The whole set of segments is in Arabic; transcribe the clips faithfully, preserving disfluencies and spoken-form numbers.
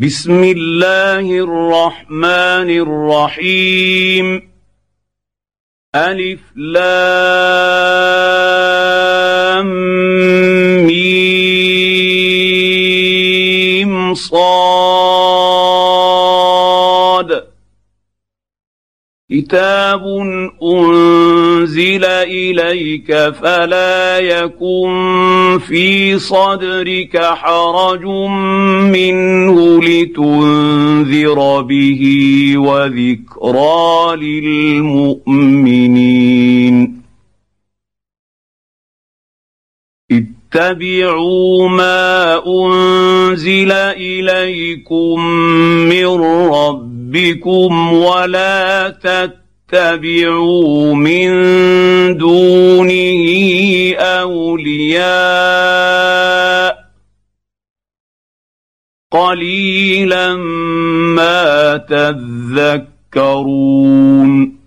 بسم الله الرحمن الرحيم ألف لام ميم صاد كتاب أنزل إليك فلا يكن في صدرك حرج منه لتنذر به وذكرى للمؤمنين اتبعوا ما أنزل إليكم من ربكم ولا تتبعوا من دونه أولياء قليلا ما تذكرون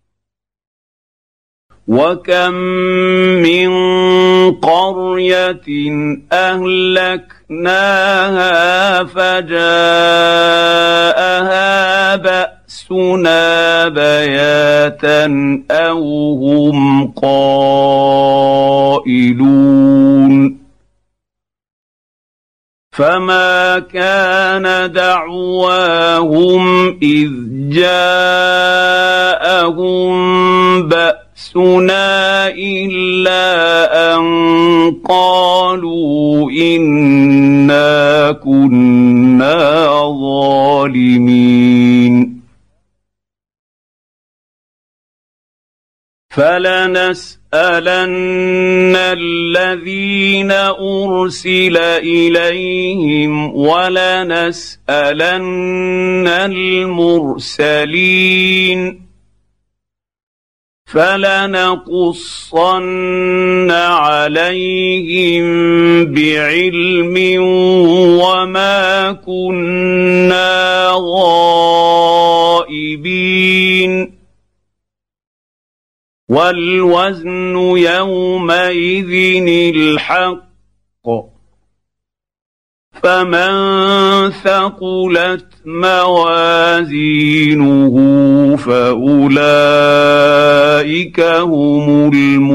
وكم من قرية أهلكناها فجاءها بأسنا بياتا أو هم قائلون فما كان دعواهم إذ جاءهم بأسنا إلا أن قالوا إنا كنا ظالمين فلنسألن الذين أرسل إليهم ولنسألن المرسلين فلنقصن عليهم بعلم وما كنا غائبين والوزن يومئذ الحق فمن ثقلت موازينه فأولئك هم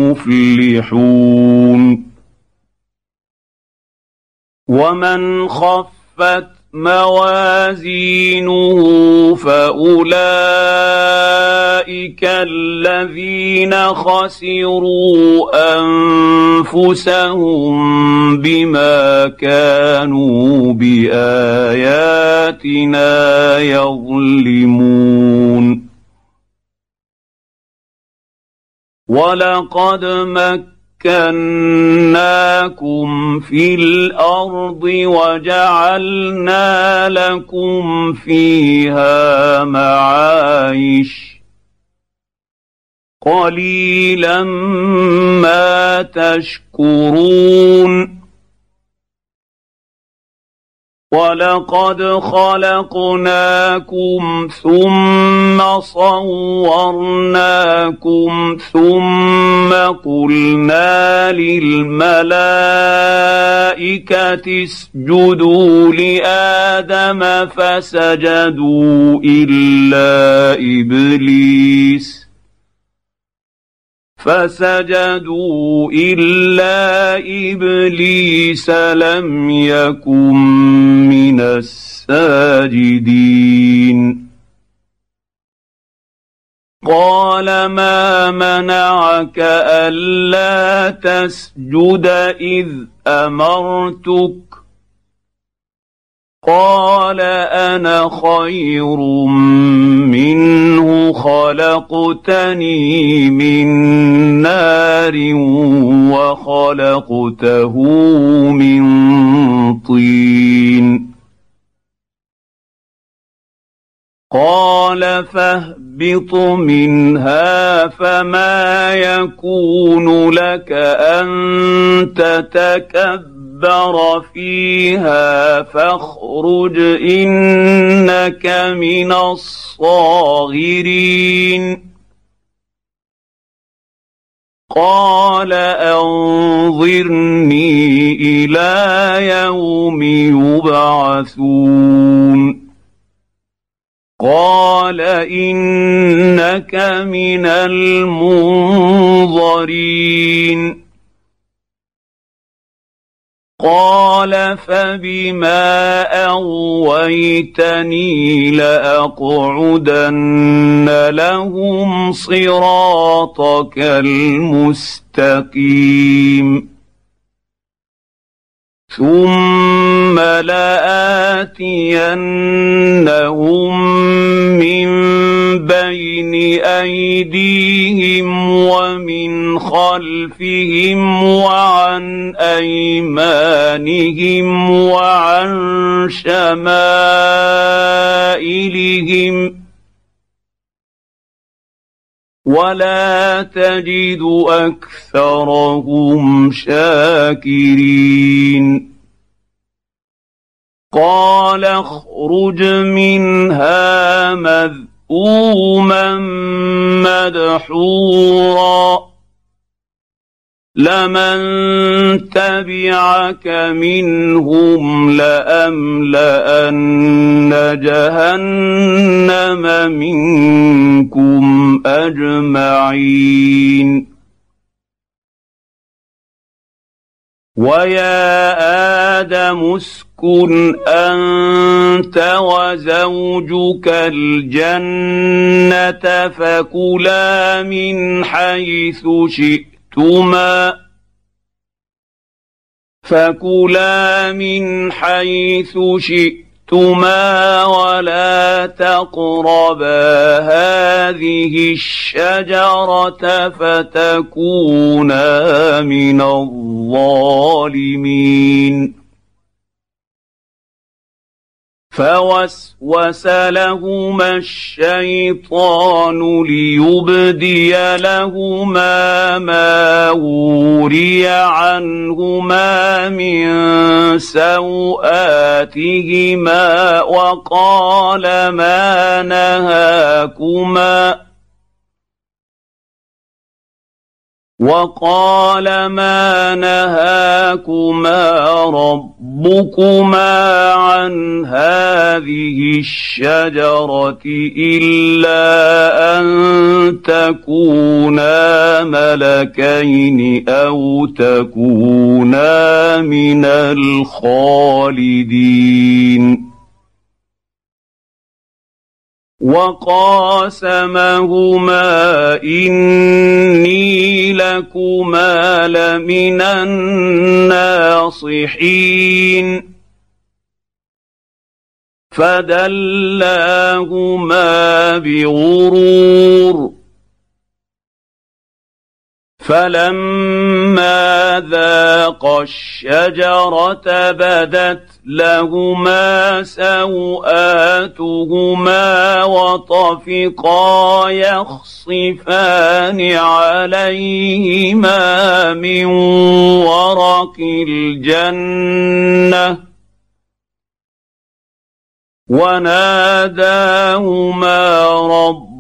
المفلحون ومن خفت موازينه فأولئك الذين خسروا أنفسهم بما كانوا بآياتنا يظلمون ولقد مكنا مكناكم في الأرض وجعلنا لكم فيها معايش قليلا ما تشكرون ولقد خلقناكم ثم صورناكم ثم قلنا للملائكة اسجدوا لآدم فسجدوا إلا إبليس فسجدوا إلا إبليس لم يكن من الساجدين قال ما منعك ألا تسجد إذ أمرتك قال أنا خير منه خلقتني من نار وخلقته من طين قال فاهبط منها فما يكون لك أن تتكبر فيها فاخرج إنك من الصاغرين قال أنظرني إلى يوم يبعثون قال إنك من المنظرين قال فبما أغويتني لأقعدن لهم صراطك المستقيم ثم لآتينهم من بين أيديهم ومن خلفهم وعن أيمانهم وعن شمائلهم ولا تجد أكثرهم شاكرين قال اخرج منها مذءوما مدحورا لمن تبعك منهم لأملأن جهنم منكم أجمعين ويا آدم اسكن أنت وزوجك الجنة فكلا من حيث شئتما فكلا من حيث شئتما ولا تقربا هذه الشجرة فتكونا من الظالمين فوسوس لهما الشيطان ليبدي لهما ما وري عنهما من سوآتهما وقال ما نهاكما وقال ما نهاكما ربكما عن هذه الشجرة إلا أن تكونا ملكين أو تكونا من الخالدين وقاسمهما إني لكما لمن الناصحين فدلاهما بغرور فلما ذاقا الشجرة بدت لهما سوآتهما وطفقا يخصفان عليهما من ورق الجنة وناداهما ربهما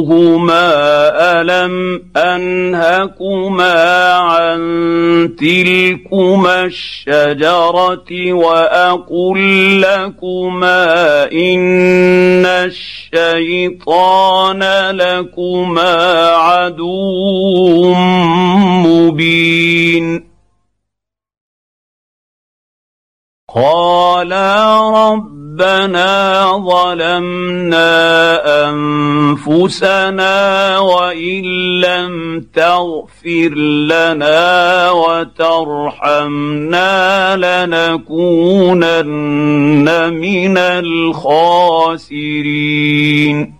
ألم أنهكما عن تلكما الشجرة وأقل لكما إن الشيطان لكما عدو مبين قالا ربنا ظلمنا أنفسنا وإن لم تغفر لنا وترحمنا لنكونن من الخاسرين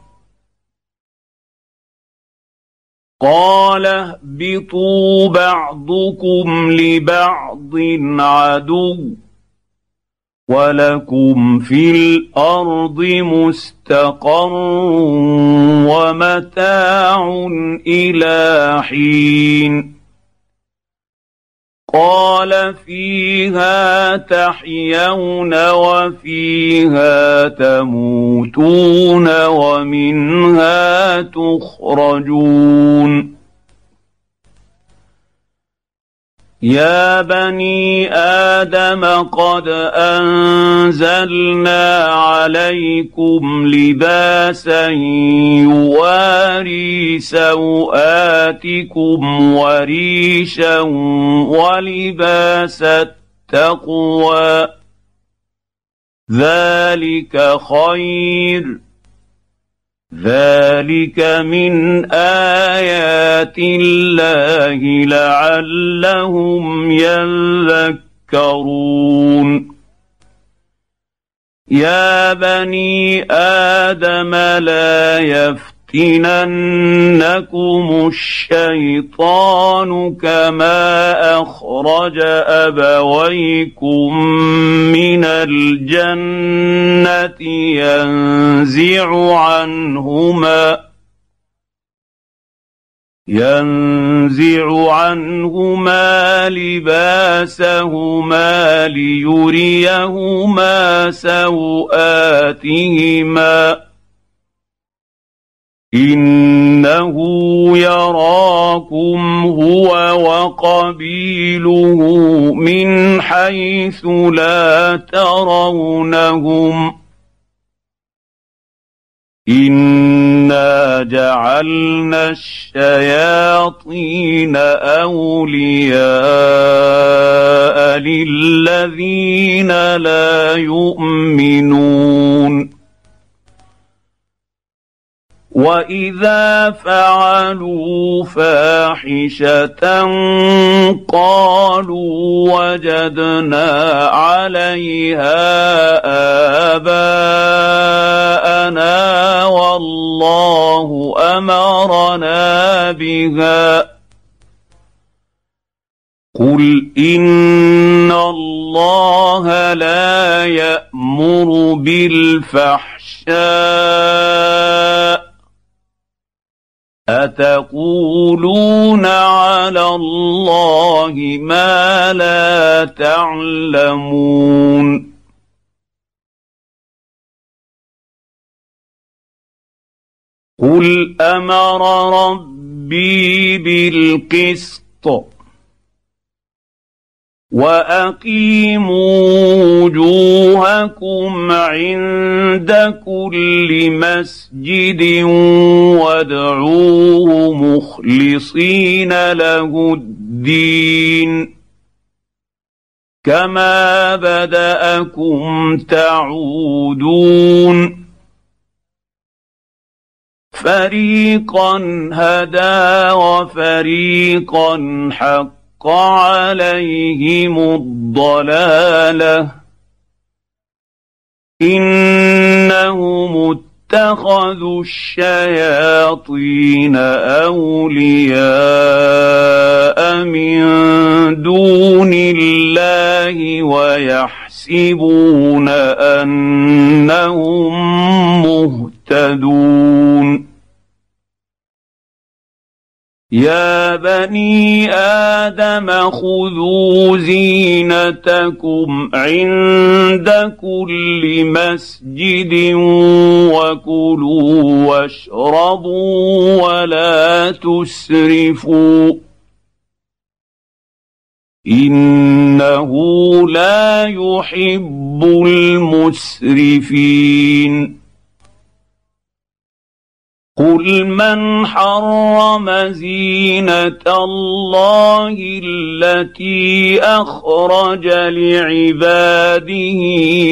قال اهبطوا بعضكم لبعض عدو ولكم في الأرض مستقر ومتاع إلى حين قال فيها تحيون وفيها تموتون ومنها تخرجون يا بني آدم قد أنزلنا عليكم لباسا يواري سوآتكم وريشا ولباس التقوى ذلك خير ذلك من آيات الله لعلهم يذكرون يا بني آدم لا يفتننكم الشيطان كما أخرج أبويكم من الجنة ينزع عنهما ينزع عنهما لباسهما ليريهما سوآتهما إنه يراكم هو وقبيله من حيث لا ترونهم إنا جعلنا الشياطين أولياء للذين لا يؤمنون وإذا فعلوا فاحشة قالوا وجدنا عليها آباءنا والله أمرنا بها قل إن الله لا يأمر بالفحشاء أتقولون على الله ما لا تعلمون قل أمر ربي بالقسط وأقيموا وجوهكم عند كل مسجد وادعوه مخلصين له الدين كما بدأكم تعودون فريقا هدى وفريقا حق عليهم الضلالة إنهم اتخذوا الشياطين أولياء من دون الله ويحسبون أنهم مهتدون يا بني آدم خذوا زينتكم عند كل مسجد وكلوا واشربوا ولا تسرفوا إنه لا يحب المسرفين قل من حرم زينة الله التي أخرج لعباده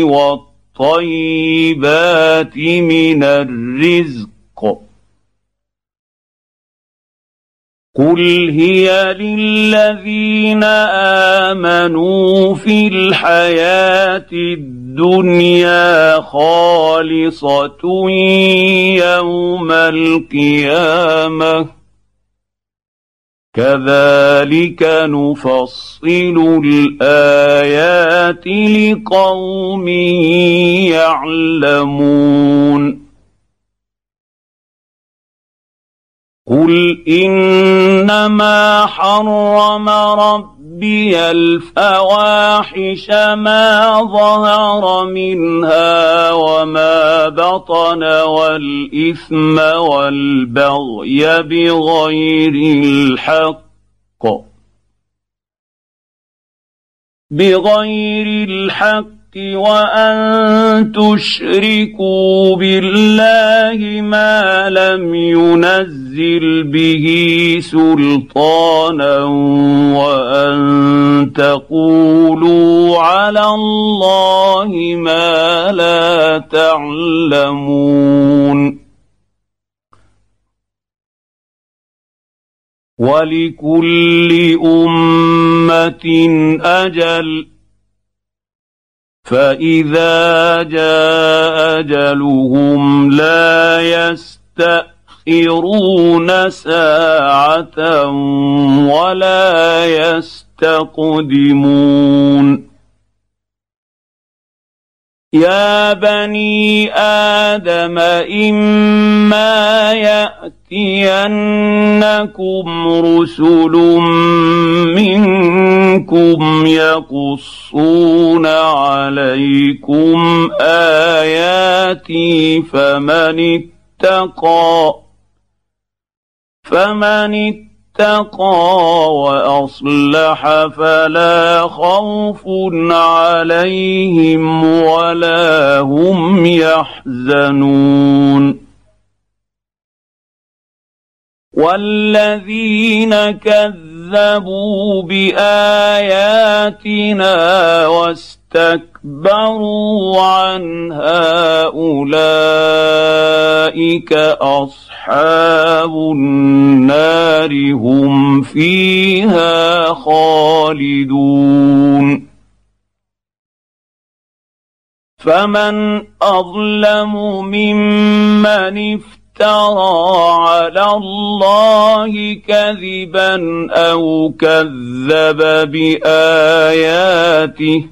والطيبات من الرزق قل هي للذين آمنوا في الحياة الدنيا خالصة يوم القيامة كذلك نفصل الآيات لقوم يعلمون قل إنما حرم ربي الفواحش ما ظهر منها وما بطن والإثم والبغي بغير الحق بغير الحق وأن تشركوا بالله ما لم ينزل به سلطانا وأن تقولوا على الله ما لا تعلمون ولكل أمة أجل فإذا جاء أجلهم لا يستأخرون ساعة ولا يستقدمون يا بني آدم إما يأتينكم رسل منكم يقصون عليكم آياتي فمن اتقى فمن اتقى اتقى وأصلح فلا خوف عليهم ولا هم يحزنون والذين كذبوا بآياتنا واستكبروا عنها أولئك أصحاب النار هم فيها خالدون فمن أظلم ممن افترى على الله كذبا أو كذب بآياته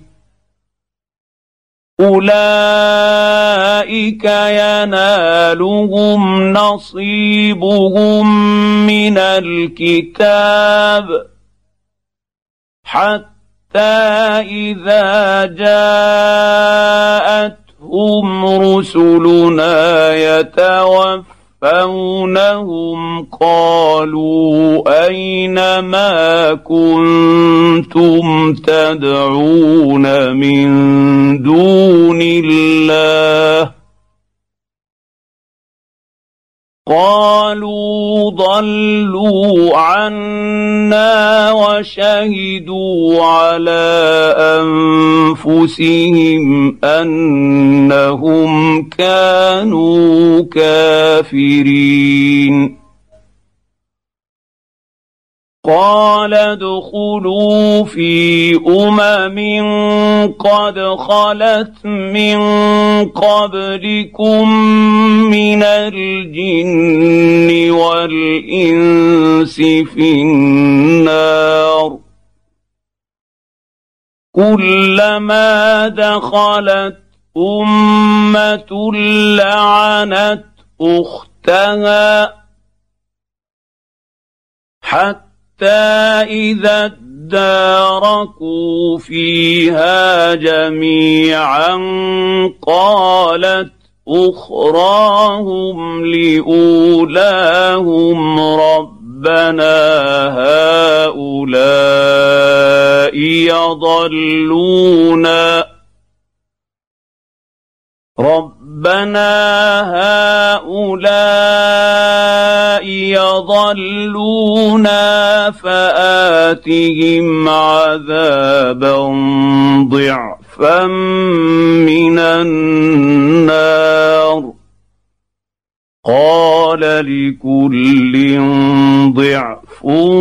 أولئك ينالهم نصيبهم من الكتاب حتى إذا جاءتهم رسلنا يتوفونهم قالوا أين ما كنتم تدعون من دون الله قالوا ضلوا عنا وشهدوا على أنفسهم أنهم كانوا كافرين قال ادخلوا في أمم قد خلت من قبلكم من الجن والإنس في النار كلما دخلت أمة لعنت أختها حتى إذا اداركوا فيها جميعا قالت أخراهم لأولاهم ربنا هؤلاء يضلونا ربنا هؤلاء يضلونا فآتهم عذابا ضعفا من النار قال لكل ضعف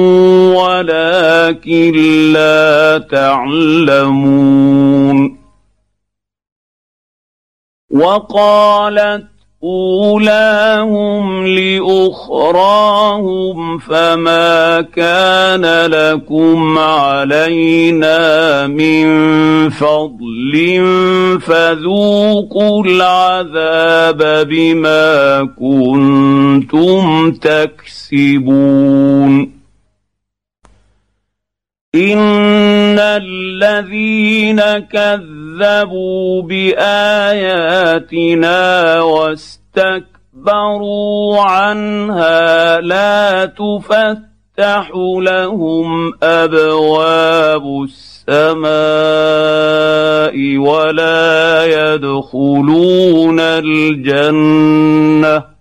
ولكن لا تعلمون وقالت أولاهم لأخراهم فما كان لكم علينا من فضل فذوقوا العذاب بما كنتم تكسبون إن الذين كذبوا بآياتنا واستكبروا عنها لا تفتح تفتح لهم أبواب السماء ولا يدخلون الجنة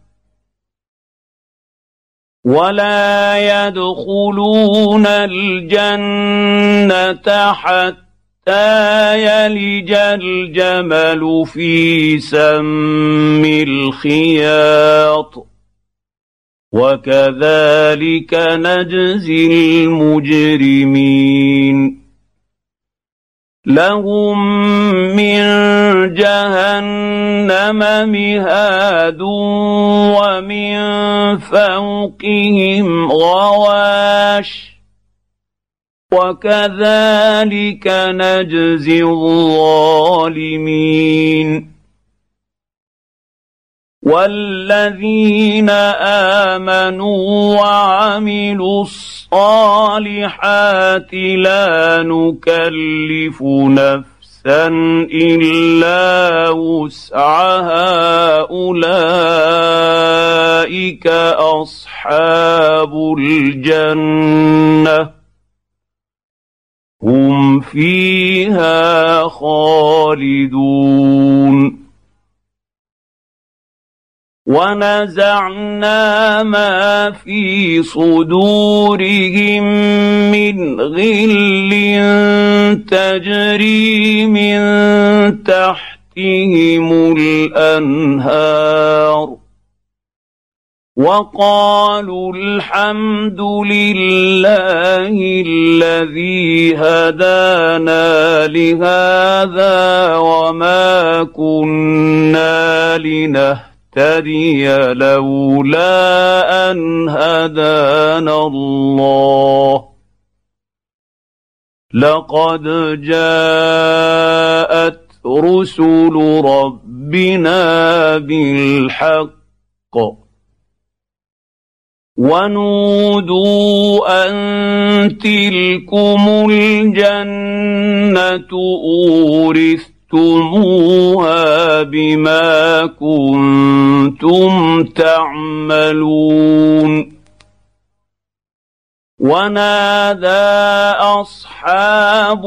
ولا يدخلون الجنة حتى يلج الجمل في سم الخياط وكذلك نجزي المجرمين لهم من جهنم مهاد ومن فوقهم غواش وكذلك نجزي الظالمين والذين آمنوا وعملوا الصالحات لا نكلف نفسا إلا وسعها أولئك أصحاب الجنة هم فيها خالدون ونزعنا ما في صدورهم من غل تجري من تحتهم الأنهار وقالوا الحمد لله الذي هدانا لهذا وما كنا لنهتدي تهتدي لولا أن هدانا الله لقد جاءت رسل ربنا بالحق ونودوا أن تلكم الجنة أورثتموها بما كنتم تعملون ونادى أصحاب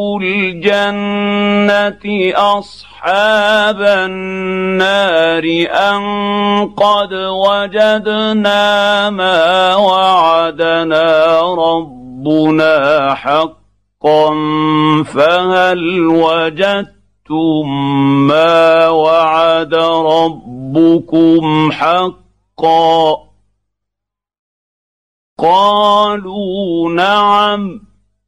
الجنة أصحاب النار أن قد وجدنا ما وعدنا ربنا حقا فهل وجدتم ما وعد ربكم حقا قالوا نعم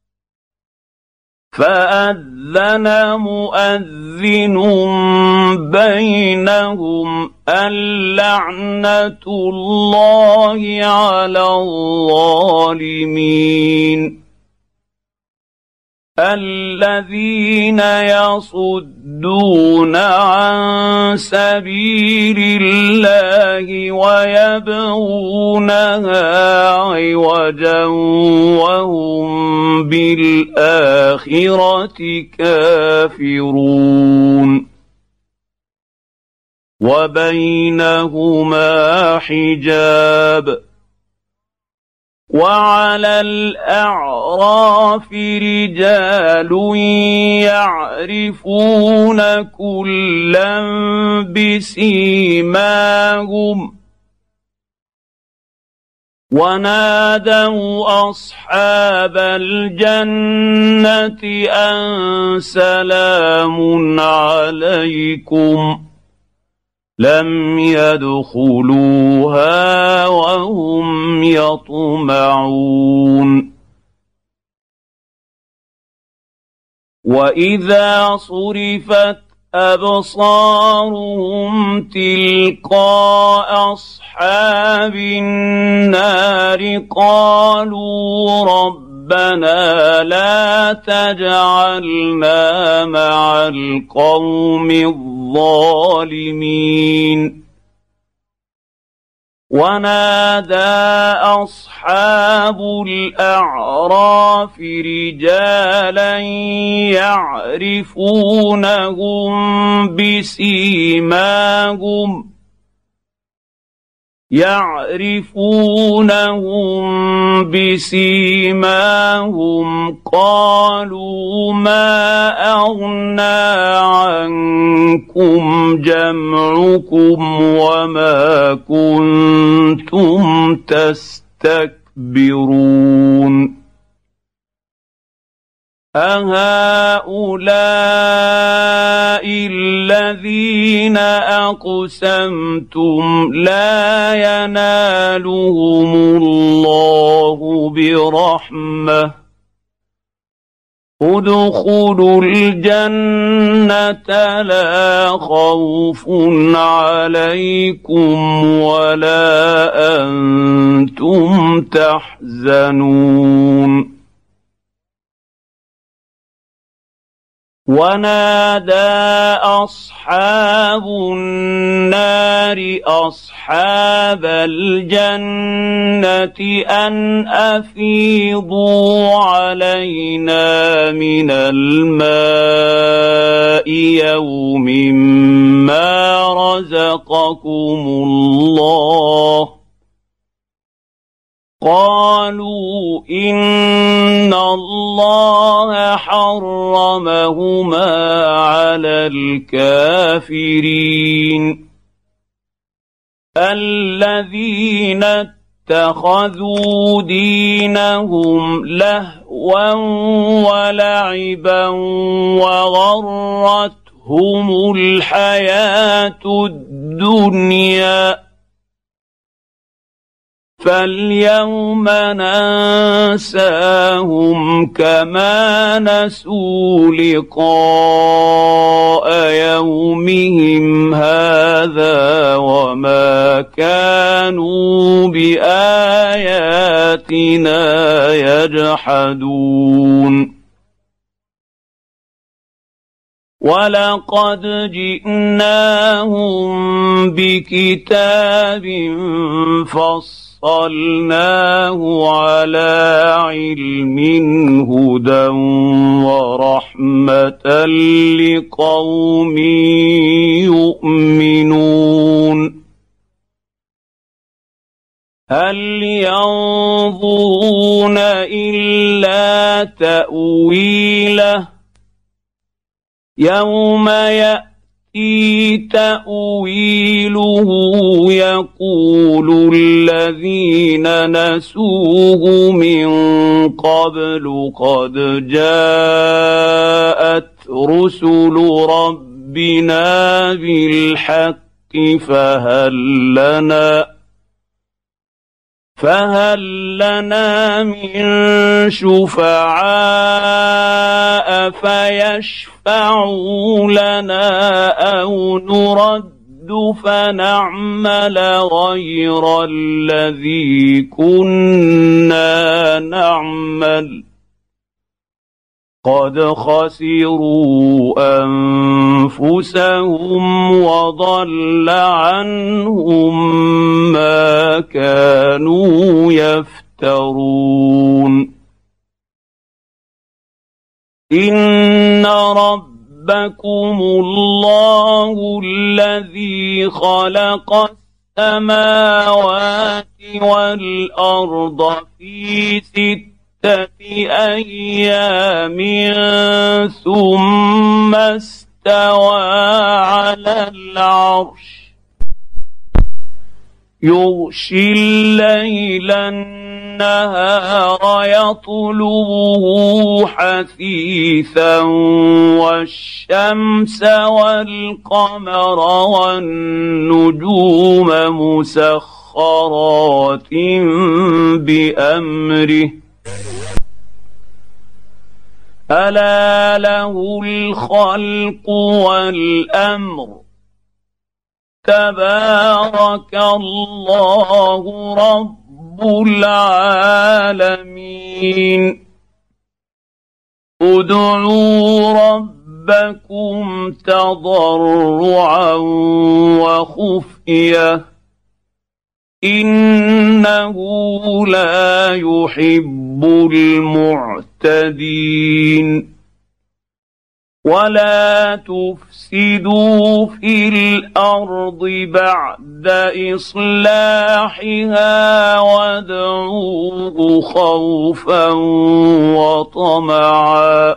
فأذن مؤذن بينهم اللعنة الله على الظالمين الذين يصدون عن سبيل الله ويبغونها عوجا وهم بالآخرة كافرون وبينهما حجاب وعلى الأعراف رجال يعرفون كلا بسيماهم ونادوا أصحاب الجنة أن سلام عليكم لم يدخلوها وهم يطمعون وإذا صرفت أبصارهم تلقاء أصحاب النار قالوا ربنا لا تجعلنا مع القوم الظالمين ونادى أصحاب الأعراف رجالا يعرفونهم بسيماهم يعرفونهم بسيماهم قالوا ما أغنى عنكم جمعكم وما كنتم تستكبرون أهؤلاء الذين أقسمتم لا ينالهم الله برحمة ادخلوا الجنة لا خوف عليكم ولا أنتم تحزنون ونادى أصحاب النار أصحاب الجنة أن أفيضوا علينا من الماء يوم ما رزقكم الله قالوا إن الله حرمهما على الكافرين الذين اتخذوا دينهم لهوا ولعبا وغرتهم الحياة الدنيا فاليوم ننساهم كما نسوا لقاء يومهم هذا وما كانوا بآياتنا يجحدون ولقد جئناهم بكتاب فصلناه على علم هدى ورحمة لقوم يؤمنون هل ينظرون إلا تأويله يوم يأتي تأويله يقول الذين نسوه من قبل قد جاءت رسل ربنا بالحق فهل لنا فهل لنا من شفعاء فيشفعوا لنا أو نرد فنعمل غير الذي كنا نعمل قد خسروا أنفسهم وضل عنهم ما كانوا يفترون إن ربكم الله الذي خلق السماوات والأرض في ستة أيام ثم استوى على العرش يغشي الليل النهار يطلبه حثيثا والشمس والقمر والنجوم مسخرات بأمره ألا له الخلق والأمر تبارك الله رب العالمين ادعوا ربكم تضرعا وخفية إنه لا يحب المعتدين ولا تفسدوا في الارض بعد اصلاحها وادعوه خوفا وطمعا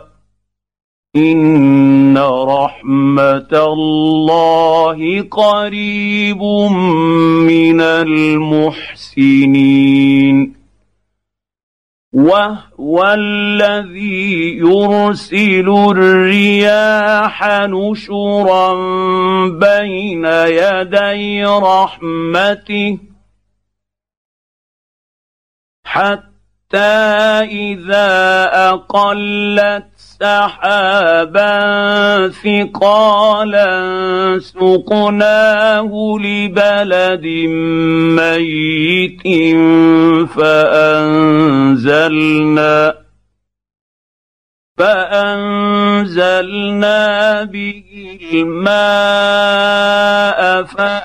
ان رحمه الله قريب من المحسنين وهو الذي يرسل الرياح نشرا بين يدي رحمته حتى إذا أقلت سحابا ثقالا سقناه لبلد ميت فأنزلنا فأنزلنا به الماء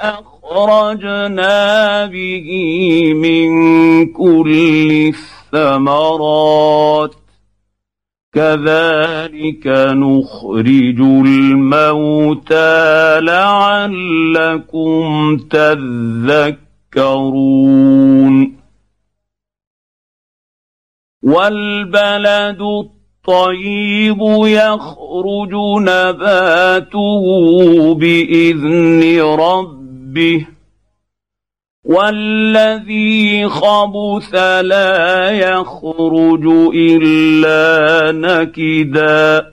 فأخرجنا به من كل الثمرات كذلك نخرج الموتى لعلكم تذكرون والبلد الطيب يخرج نباته بإذن ربه والذي خبث لا يخرج إلا نكدا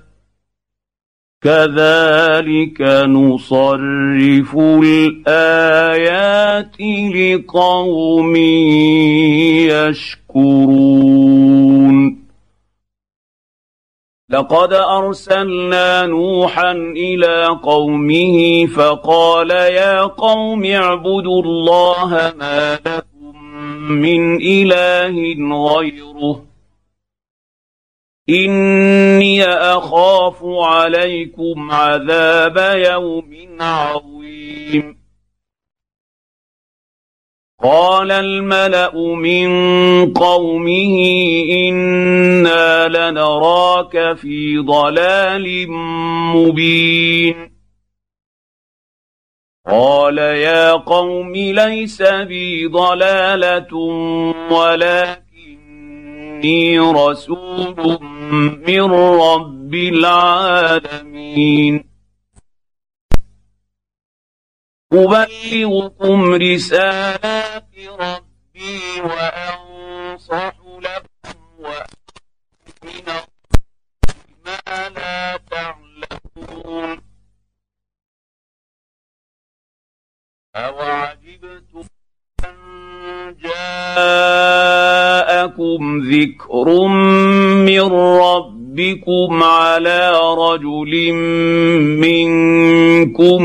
كذلك نصرف الآيات لقوم يشكرون لقد أرسلنا نوحا إلى قومه فقال يا قوم اعبدوا الله ما لكم من إله غيره إني أخاف عليكم عذاب يوم عظيم قال الملأ من قومه إنا لنراك في ضلال مبين قال يا قوم ليس بي ضلالة ولكني رسول من رب العالمين أبلغكم رسالات ربي وأنصح لكم وأؤمن بما لا تعلمون أوعجبتم أن جاءكم ذكر من ربكم على رجل منكم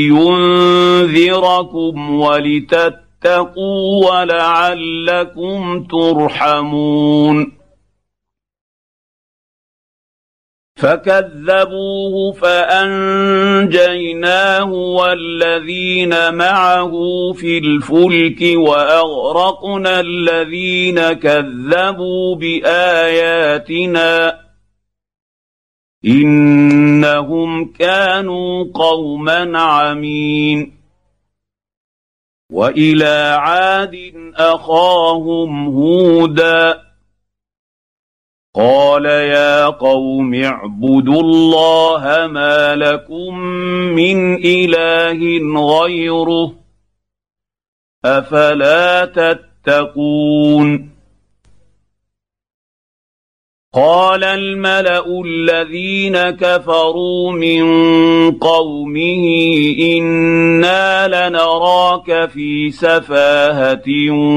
لينذركم ولتتقوا ولعلكم ترحمون فكذبوه فأنجيناه والذين معه في الفلك وأغرقنا الذين كذبوا بآياتنا إنهم كانوا قوما عمين وإلى عاد أخاهم هودا قال يا قوم اعبدوا الله ما لكم من إله غيره أفلا تتقون قال الملأ الذين كفروا من قومه إنا لنراك في سفاهة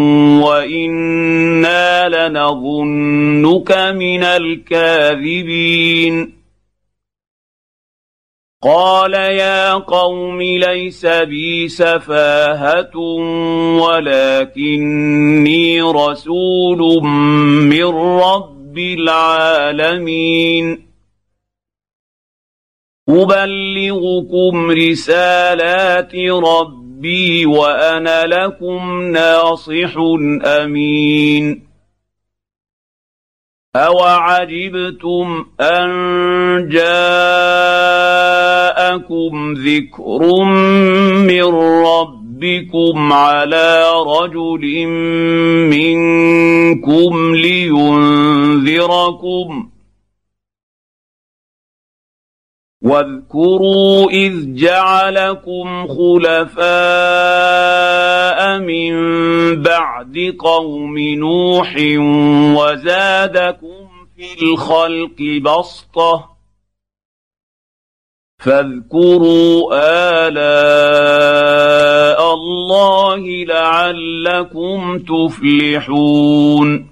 وإنا لنظنك من الكاذبين قال يا قوم ليس بي سفاهة ولكني رسول من رب بالعالمين أبلغكم رسالات ربي وأنا لكم ناصح أمين أَوَعَجِبْتُمْ أَن جَاءَكُمْ ذِكْرٌ مِّن رَّبِّكُمْ عَلَىٰ رَجُلٍ مِّنكُمْ لِيُنذِرَكُمْ ۖ وَاذْكُرُوا إِذْ جَعَلَكُمْ خُلَفَاءَ مِن بَعْدِ قَوْمِ نُوحٍ وَزَادَكُمْ فِي الْخَلْقِ بَسْطَةً ۖ فاذكروا آلاء الله لعلكم تفلحون.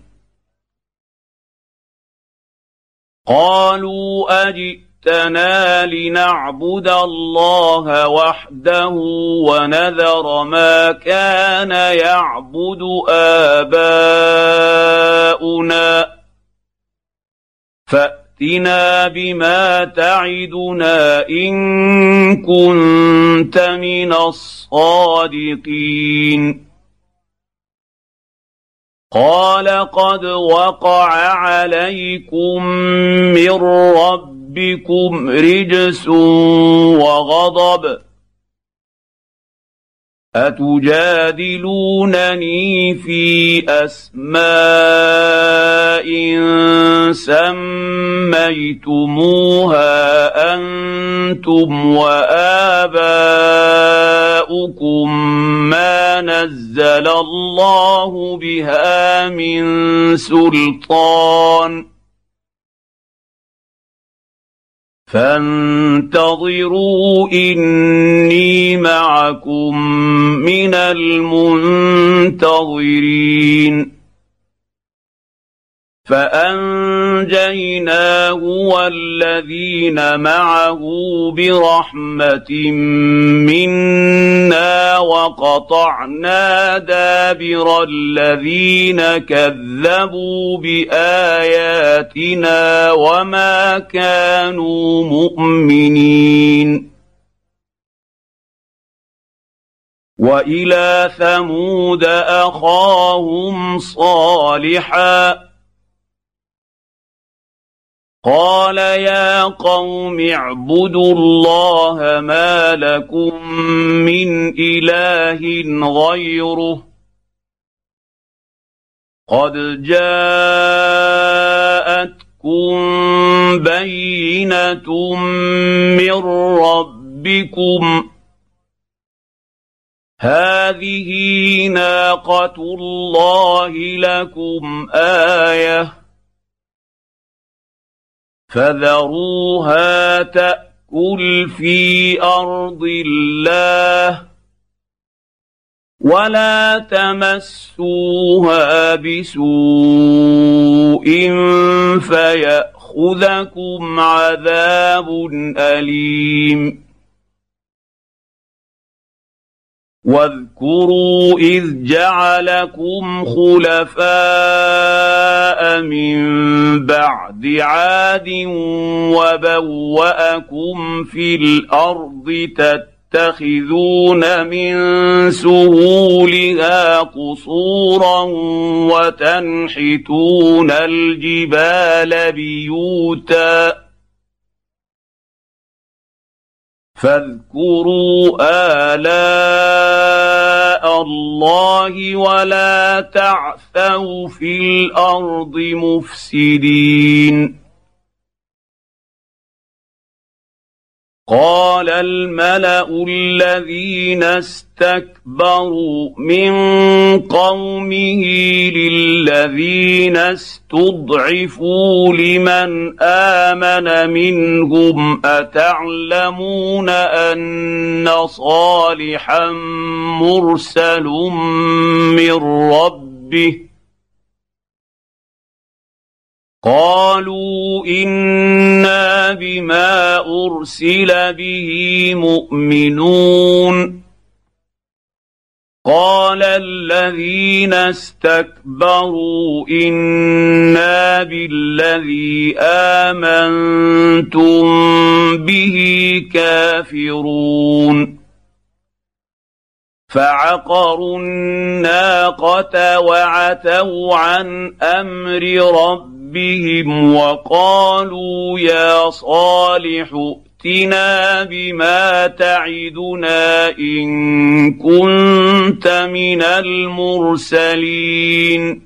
قالوا أجئتنا لنعبد الله وحده ونذر ما كان يعبد آباؤنا، فأتنا بما تعدنا إن كنت من الصادقين. قال قد وقع عليكم من ربكم رجس وغضب، أتجادلونني في أسماء سميتموها أنتم وآباؤكم ما نزل الله بها من سلطان، فانتظروا إني معكم من المنتظرين. فأنجيناه والذين معه برحمة منا وقطعنا دابر الذين كذبوا بآياتنا وما كانوا مؤمنين. وإلى ثمود أخاهم صالحا قال يا قوم اعبدوا الله ما لكم من إله غيره قد جاءتكم بينة من ربكم هذه ناقة الله لكم آية فذروها تأكل في أرض الله ولا تمسوها بسوء فيأخذكم عذاب أليم. واذكروا إذ جعلكم خلفاء من بعد عاد وبوأكم في الأرض تتخذون من سهولها قصورا وتنحتون الجبال بيوتا فاذكروا آلاء الله ولا تعثوا في الأرض مفسدين. قال الملأ الذين استكبروا من قومه للذين استضعفوا لمن آمن منهم أتعلمون أن صالحا مرسل من ربه قالوا إنا بما أرسل به مؤمنون. قال الذين استكبروا إنا بالذي آمنتم به كافرون. فعقروا الناقة وعتوا عن أمر ربهم ربهم وقالوا يا صالح ائتنا بما تعدنا إن كنت من المرسلين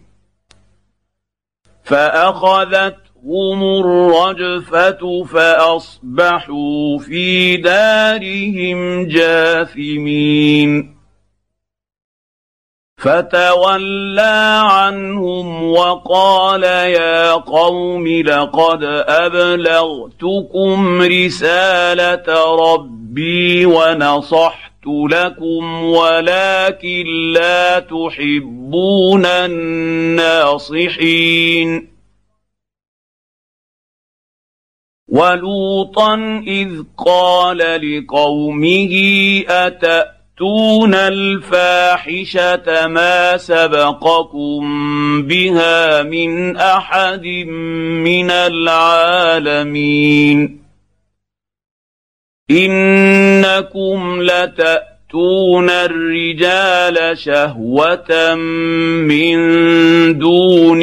فأخذتهم الرجفة فأصبحوا في دارهم جاثمين فتولى عنهم وقال يا قوم لقد أبلغتكم رسالة ربي ونصحت لكم ولكن لا تحبون الناصحين ولوطا إذ قال لقومه أتأتون تؤتون الفاحشة ما سبقكم بها من أحد من العالمين إنكم لتأتون الرجال شهوة من دون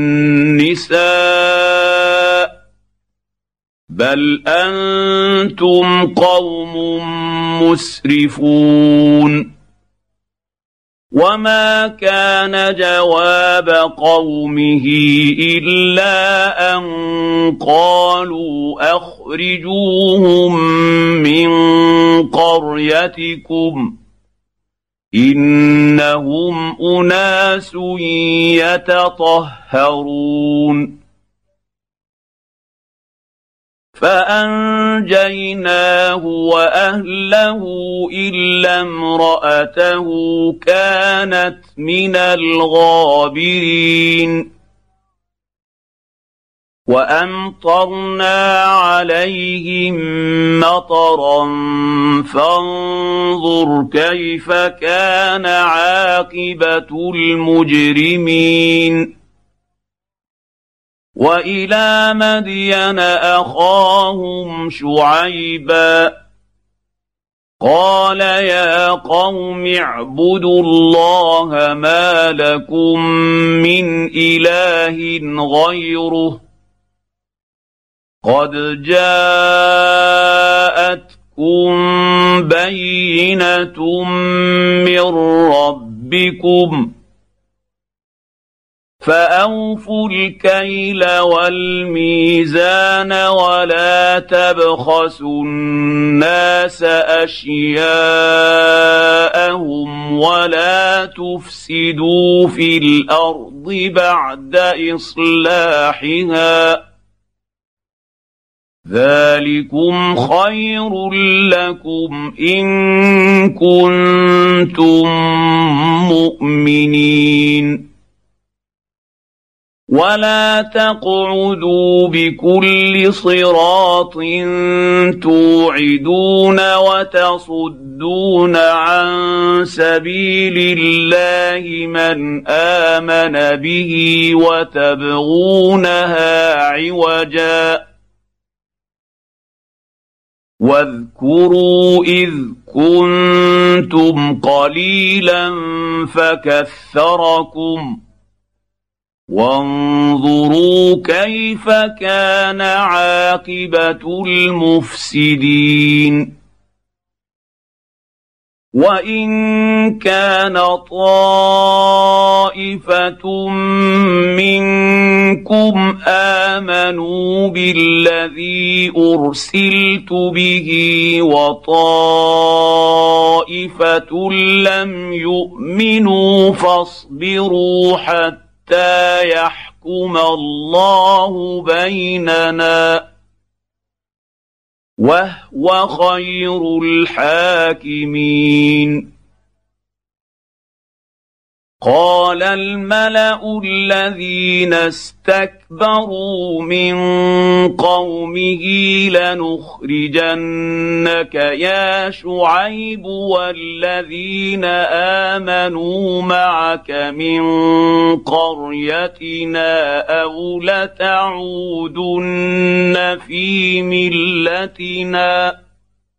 النساء بل أنتم قوم مسرفون وما كان جواب قومه إلا أن قالوا أخرجوهم من قريتكم إنهم أناس يتطهرون فأنجيناه وأهله إلا امرأته كانت من الغابرين وأمطرنا عليهم مطرا فانظر كيف كان عاقبة المجرمين وإلى مدين أخاهم شعيبا قال يا قوم اعبدوا الله ما لكم من إله غيره قد جاءتكم بينة من ربكم فأوفوا الكيل والميزان ولا تبخسوا الناس أشياءهم ولا تفسدوا في الأرض بعد إصلاحها ذلكم خير لكم إن كنتم مؤمنين ولا تقعدوا بكل صراط توعدون وتصدون عن سبيل الله من آمن به وتبغونها عوجا واذكروا إذ كنتم قليلا فكثركم وانظروا كيف كان عاقبة المفسدين وإن كان طائفة منكم آمنوا بالذي أرسلت به وطائفة لم يؤمنوا فاصبروا حتى حتى يحكم الله بيننا وهو خير الحاكمين قال الملأ الذين استكبروا من قومه لنخرجنك يا شعيب والذين آمنوا معك من قريتنا أو لتعودن في ملتنا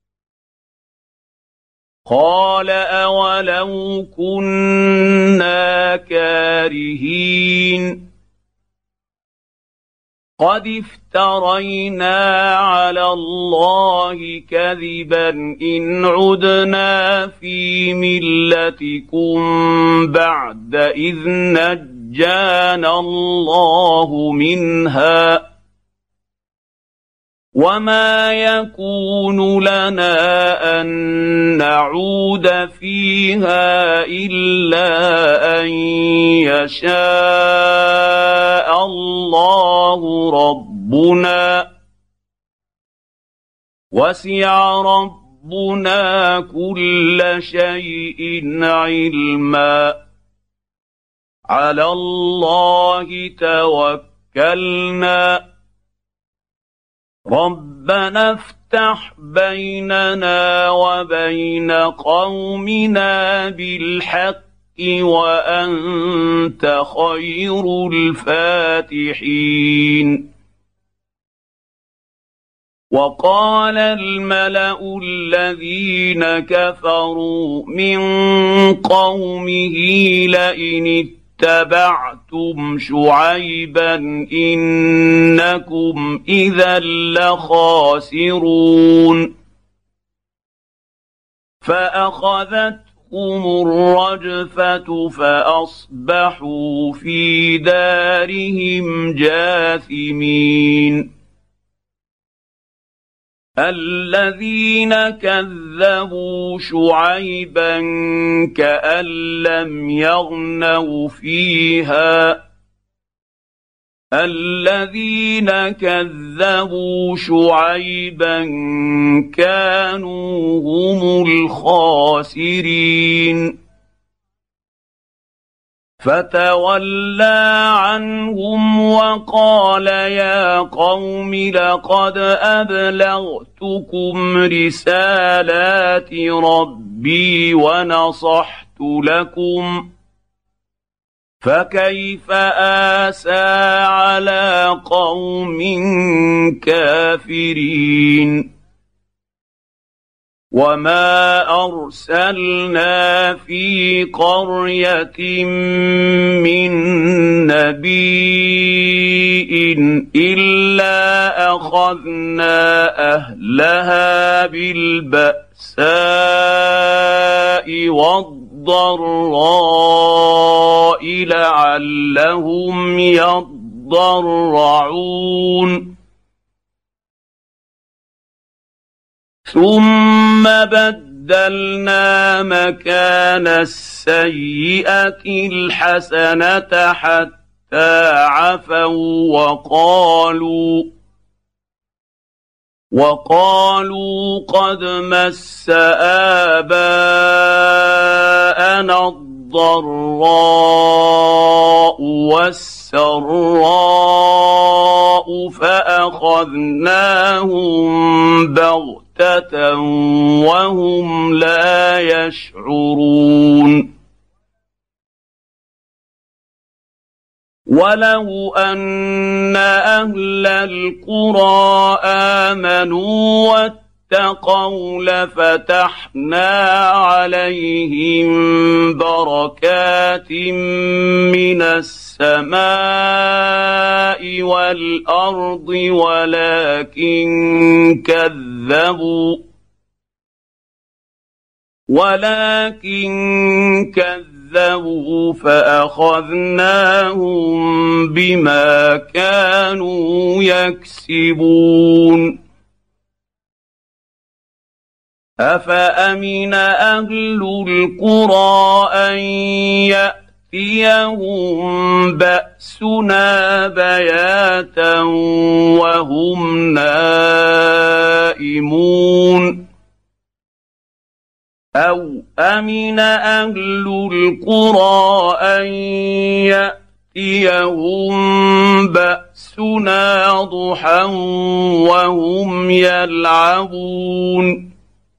قال أولو كنا كارهين قد افترينا على الله كذبا إن عدنا في ملتكم بعد إذ نجانا الله منها وما يكون لنا أن نعود فيها إلا أن يشاء الله ربنا وسع ربنا كل شيء علما على الله توكلنا ربنا افتح بيننا وبين قومنا بالحق وأنت خير الفاتحين. وقال الملأ الذين كفروا من قومه لئن اتبعتم شعيبا إنكم إذا لخاسرون فأخذتهم الرجفة فأصبحوا في دارهم جاثمين. الذين كذبوا شعيبا كأن لم يغنوا فيها الذين كذبوا شعيبا كانوا هم الخاسرين. فتولى عنهم وقال يا قوم لقد أبلغتكم رسالات ربي ونصحت لكم فكيف آسى على قوم كافرين. وما أرسلنا في قرية من نبي إلا أخذنا أهلها بالبأساء والضراء لعلهم يضرعون. ثم بدلنا مكان السيئة الحسنة حتى عفوا وقالوا وقالوا قد مس آباءنا الضراء والسراء فأخذناهم بغتة وهم لا يشعرون. ولو أن أهل القرى آمنوا واتقوا لفتحنا عليهم بركات من السماء والأرض ولكن كذبوا ولكن كذبوا فأخذناهم بما كانوا يكسبون. أفأمن أهل القرى أن يأتيهم بأسنا بياتا وهم نائمون أو أمن أهل القرى أن يأتيهم بأسنا ضحى وهم يلعبون.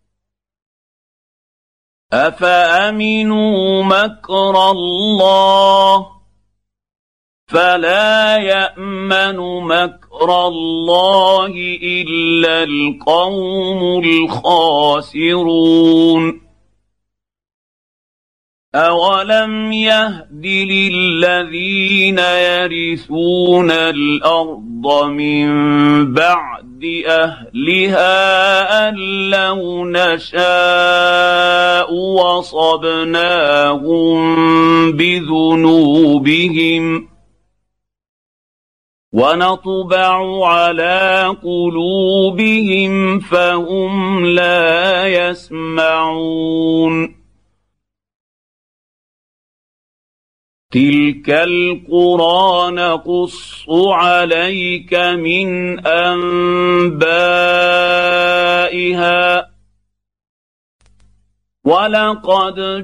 أفأمنوا مكر الله فلا يأمن مكر الله إلا القوم الخاسرون. أولم يهد للذين يرثون الأرض من بعد أهلها أن لو نشاء وصبناهم بذنوبهم ونطبع على قلوبهم فهم لا يسمعون تلك القرى نقص عليك من أنبائها ولقد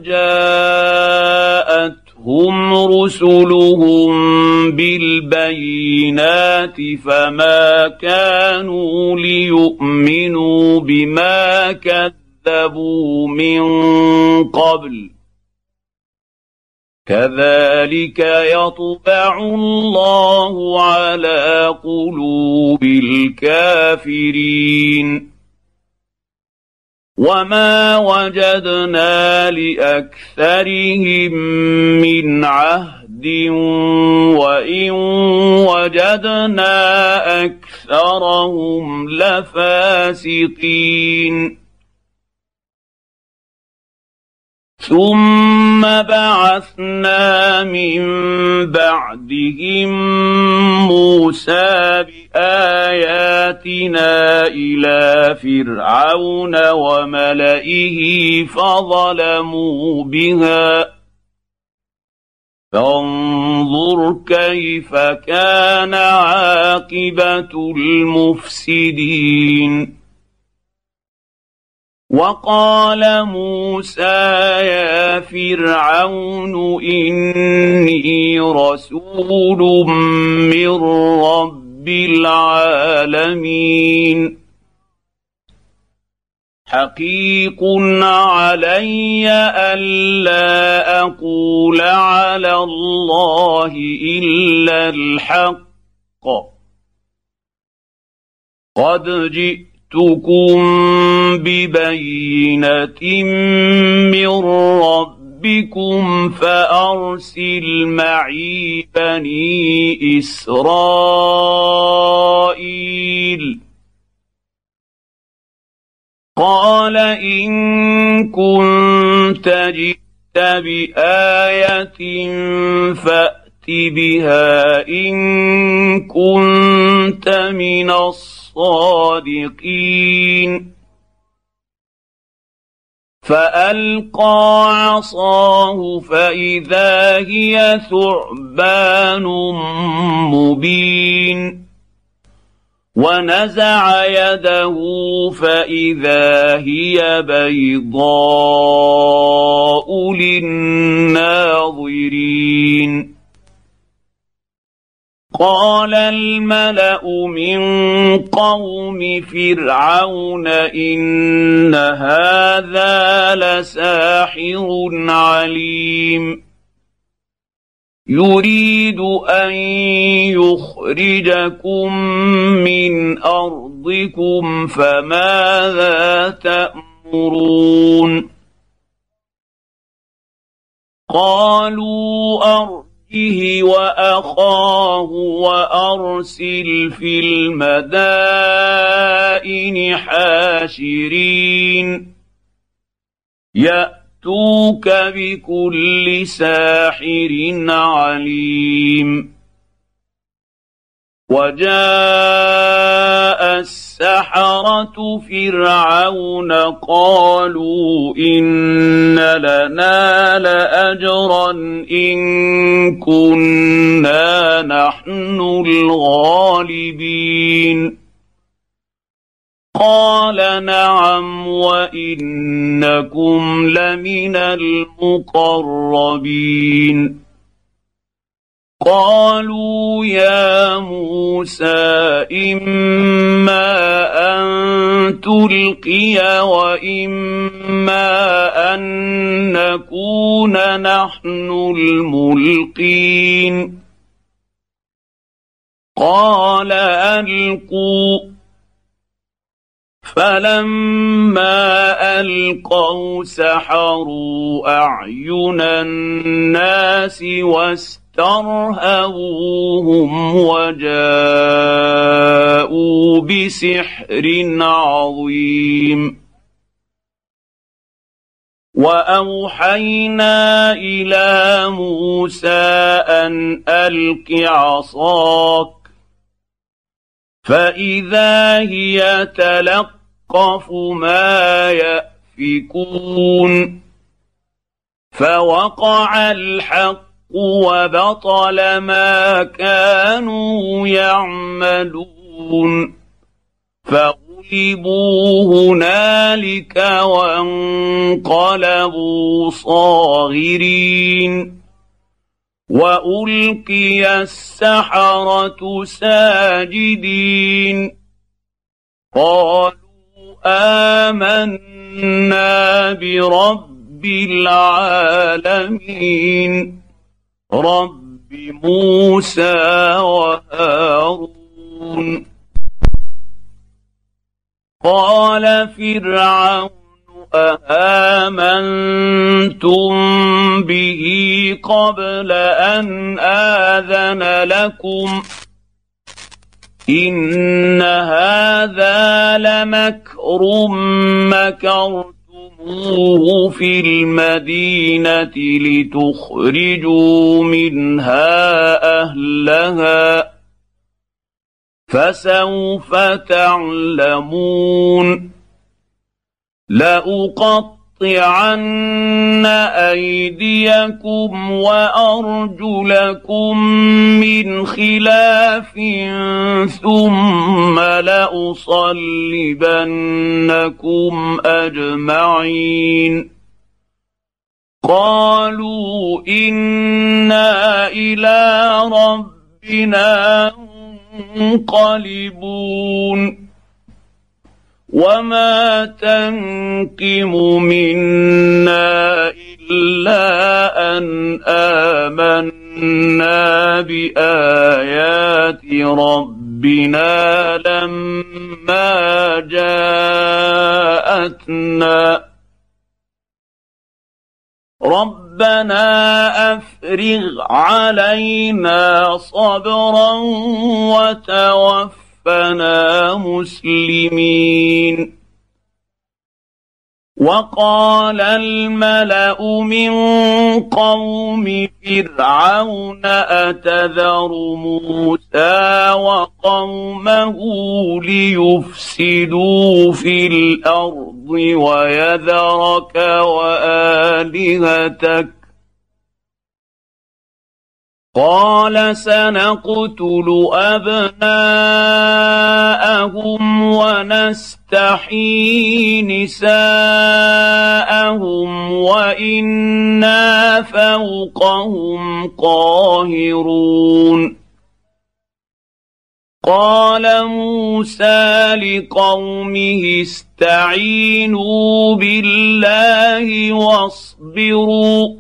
جاءتهم رسلهم بالبينات فما كانوا ليؤمنوا بما كذبوا من قبل كذلك يطبع الله على قلوب الكافرين وما وجدنا لأكثرهم من عهد وإن وجدنا أكثرهم لفاسقين ثم بعثنا من بعدهم موسى بآياتنا إلى فرعون وملئه فظلموا بها فانظر كيف كان عاقبة المفسدين وقال موسى يا فرعون إني رسول من رب العالمين حقيق علي ألا أقول على الله إلا الحق قد جئت جئتكم ببينة من ربكم فأرسل معي بني إسرائيل قال إن كنت جئت بآية فأت بها إن كنت من الصادقين فألقى عصاه فإذا هي ثعبان مبين ونزع يده فإذا هي بيضاء للناظرين قال الملأ من قوم فرعون إن هذا لساحر عليم يريد أن يخرجكم من أرضكم فماذا تأمرون قالوا أرجه وأخاه وأرسل في المدائن حاشرين يأتوك بكل ساحر عليم وجاء السحرة فرعون قالوا إن لنا لأجرا إن كنا نحن الغالبين قال نعم وإنكم لمن المقربين قالوا يا موسى إما أن تلقي وإما أن نكون نحن الملقين قال ألقوا فلما القوا سحروا اعين الناس واسترهبوهم وجاءوا بسحر عظيم. واوحينا الى موسى ان الق عصاك فاذا هي تلقف ما يأفكون فوقع الحق وبطل ما كانوا يعملون فغلبوا هنالك وانقلبوا صاغرين والقي السحرة ساجدين قالوا آمنا برب العالمين رب موسى وهارون. قال فرعون أآمنتم به قبل أن آذن لكم إن هذا لمكر مكرتموه في المدينة لتخرجوا منها أهلها فسوف تعلمون. لأقطعن أيديكم وأرجلكم من خلاف ثم لأصلبنكم أجمعين. قالوا إنا إلى ربنا منقلبون. وما تنقم منا إلا أن آمنا بآيات ربنا لما جاءتنا ربنا أفرغ علينا صبرا وتوفنا مسلمين. وقال الملأ من قوم فرعون أتذر موسى وقومه ليفسدوا في الأرض ويذرك وآلهتك قال سنقتل أبناءهم ونستحيي نساءهم وإنا فوقهم قاهرون. قال موسى لقومه استعينوا بالله واصبروا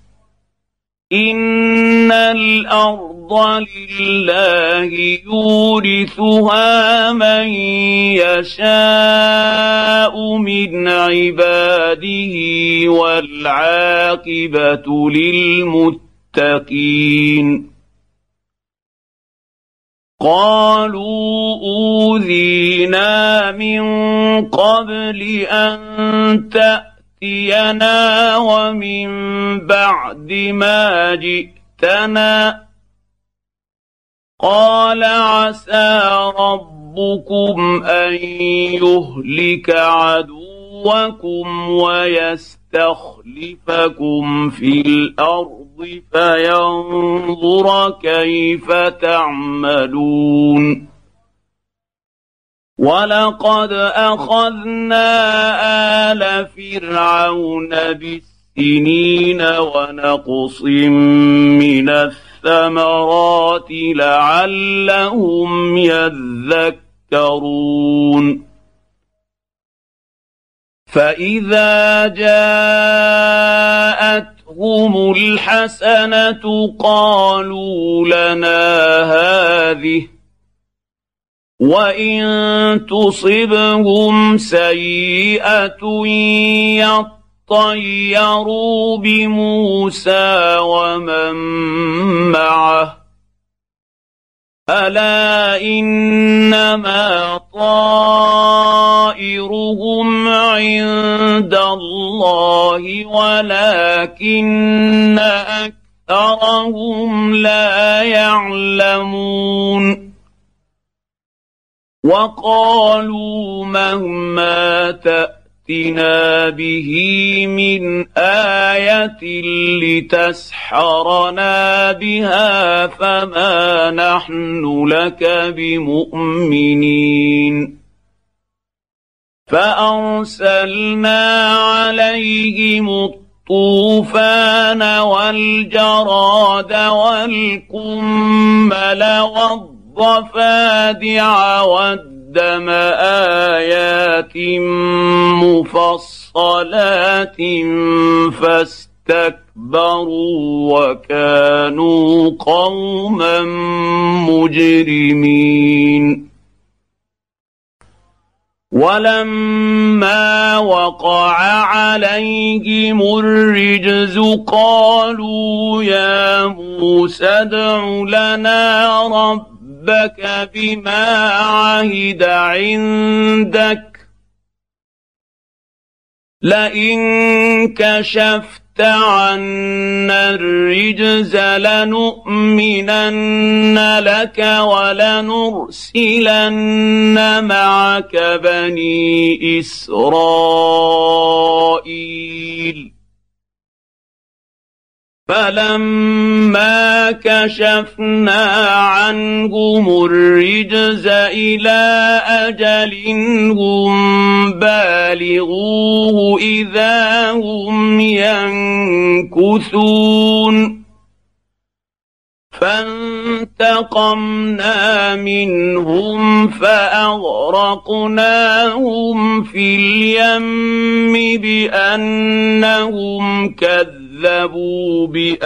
إن الأرض لله يورثها من يشاء من عباده والعاقبة للمتقين. قالوا أوذينا من قبل أن تأتينا ومن بعد ما جئتنا قال عسى ربكم أن يهلك عدوكم ويستخلفكم في الأرض فينظر كيف تعملون. ولقد أخذنا آل فرعون بالسنين ونقص من الثمرات لعلهم يذكرون. فإذا جاءتهم الحسنة قالوا لنا هذه وإن تصبهم سيئة يطيروا بموسى ومن معه ألا إنما طائرهم عند الله ولكن أكثرهم لا يعلمون وقالوا مهما تأتنا به من آية لتسحرنا بها فما نحن لك بمؤمنين فأرسلنا عليهم الطوفان والجراد والقمل والضفادع والدم آيات مفصلات فاستكبروا وكانوا قوما مجرمين ولما وقع عليهم الرجز قالوا يا موسى ادع لنا ربك بما عهد عندك لئن كشفت عنا الرجز لنؤمنن لك ولنرسلن معك بني إسرائيل فلما كشفنا عنهم الرجز إلى أجل هم بالغوه إذا هم ينكثون فانتقمنا منهم فأغرقناهم في اليم بأنهم كذبوا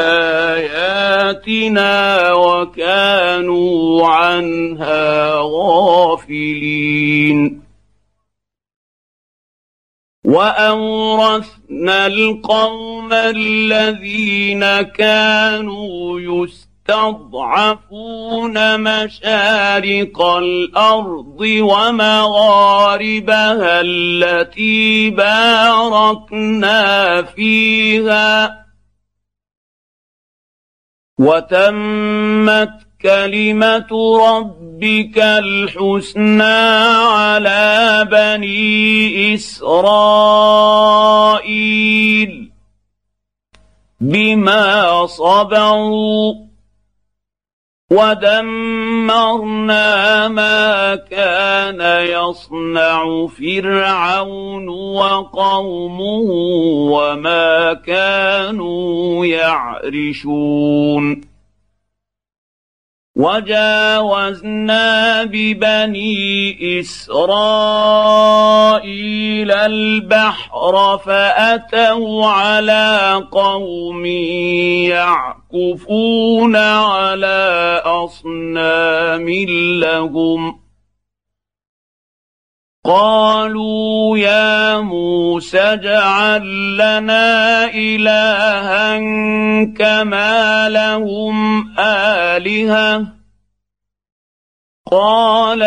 بآياتنا وكانوا عنها غافلين وأورثنا القوم الذين كانوا يستضعفون مشارق الأرض ومغاربها التي باركنا فيها وتمت كلمة ربك الحسنى على بني إسرائيل بما صبروا ودمرنا ما كان يصنع فرعون وقومه وما كانوا يعرشون وجاوزنا ببني إسرائيل البحر فأتوا على قوم يعكفون على أصنام لهم قالوا يا موسى اجعل لنا إلها كما لهم آلهة قال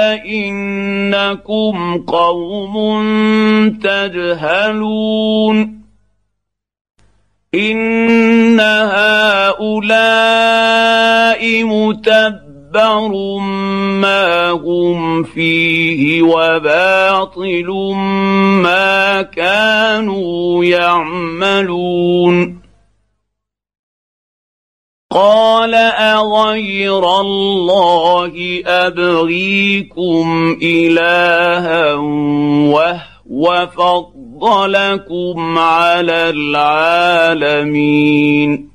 إنكم قوم تجهلون إن هؤلاء متبرون ما هم فيه وباطل ما كانوا يعملون قال أغير الله أبغيكم إلها وهو فضلكم على العالمين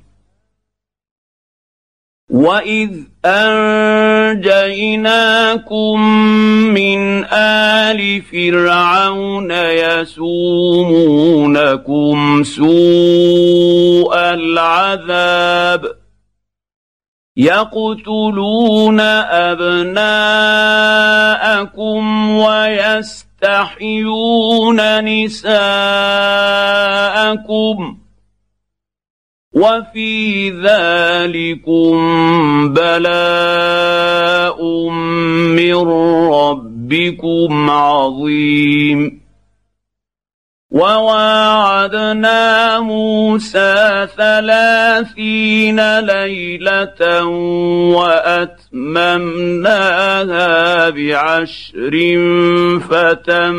وإذ أنجيناكم من آل فرعون يسومونكم سوء العذاب يقتلون أبناءكم ويستحيون نساءكم وفي ذلكم بلاء من ربكم عظيم. وواعدنا موسى ثلاثين ليلة وأتممناها بعشر فتم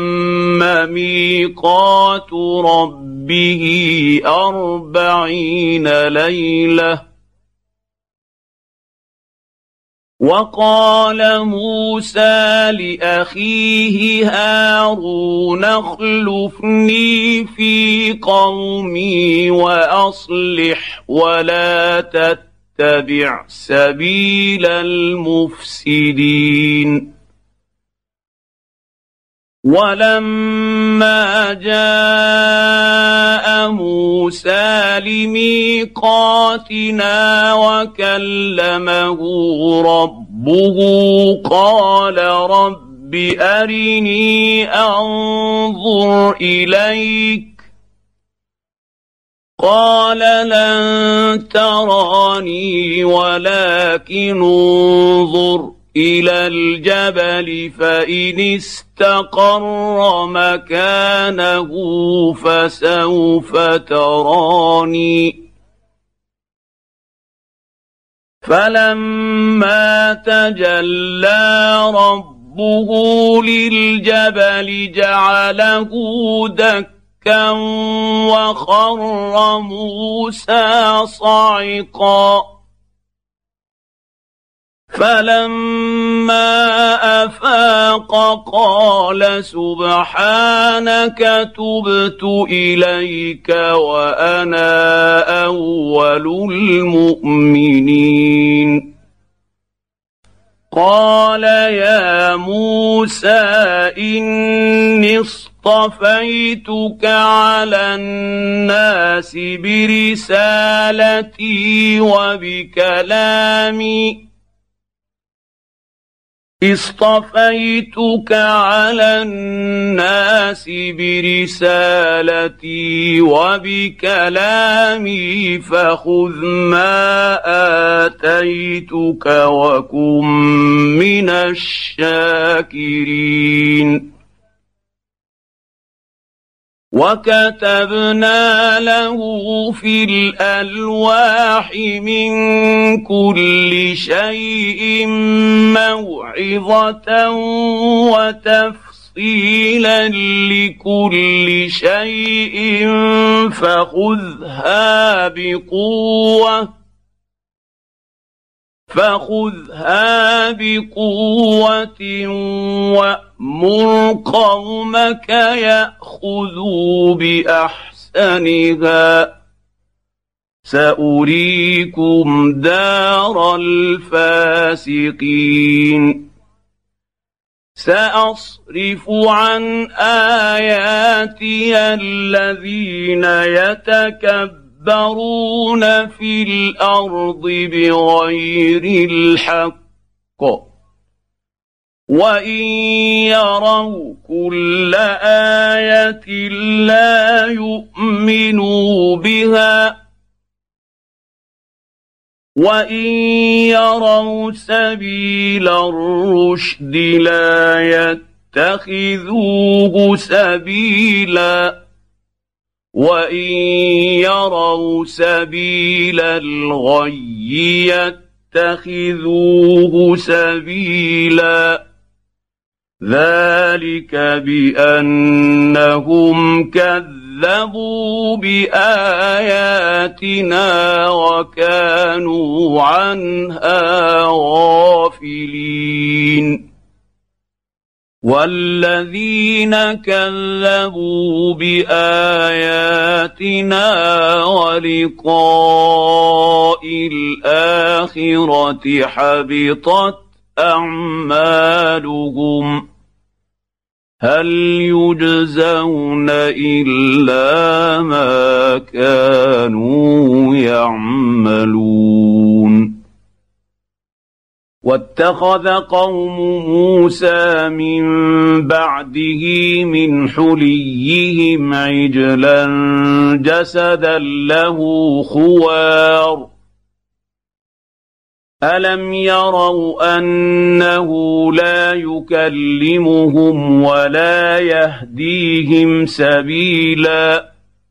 ميقات ربه أربعين ليلة. وقال موسى لأخيه هارون اخلفني في قومي وأصلح ولا تتبع سبيل المفسدين. ولما جاء موسى لميقاتنا وكلمه ربه قال رب أرني أنظر إليك قال لن تراني ولكن انظر إلى الجبل فإن استقر مكانه فسوف تراني. فلما تجلى ربه للجبل جعله دكا وخر موسى صعقا. فلما أفاق قال سبحانك تبت إليك وأنا أول المؤمنين. قال يا موسى إني اصطفيتك على الناس برسالتي وبكلامي اصطفيتك على الناس برسالتي وبكلامي فخذ ما آتيتك وكن من الشاكرين. وكتبنا له في الألواح من كل شيء موعظة وتفصيلا لكل شيء فخذها بقوة فخذها بقوة وأمر قومك يأخذوا بأحسنها سأريكم دار الفاسقين. سأصرف عن آياتي الذين يتكبرون يتكبرون في الأرض بغير الحق وإن يروا كل آية لا يؤمنوا بها وإن يروا سبيل الرشد لا يتخذوه سبيلا وإن يروا سبيل الغي يتخذوه سبيلا ذلك بأنهم كذبوا بآياتنا وكانوا عنها غافلين. والذين كذبوا بآياتنا ولقاء الآخرة حبطت أعمالهم هل يجزون إلا ما كانوا يعملون. واتخذ قوم موسى من بعده من حليهم عجلا جسدا له خوار ألم يروا أنه لا يكلمهم ولا يهديهم سبيلا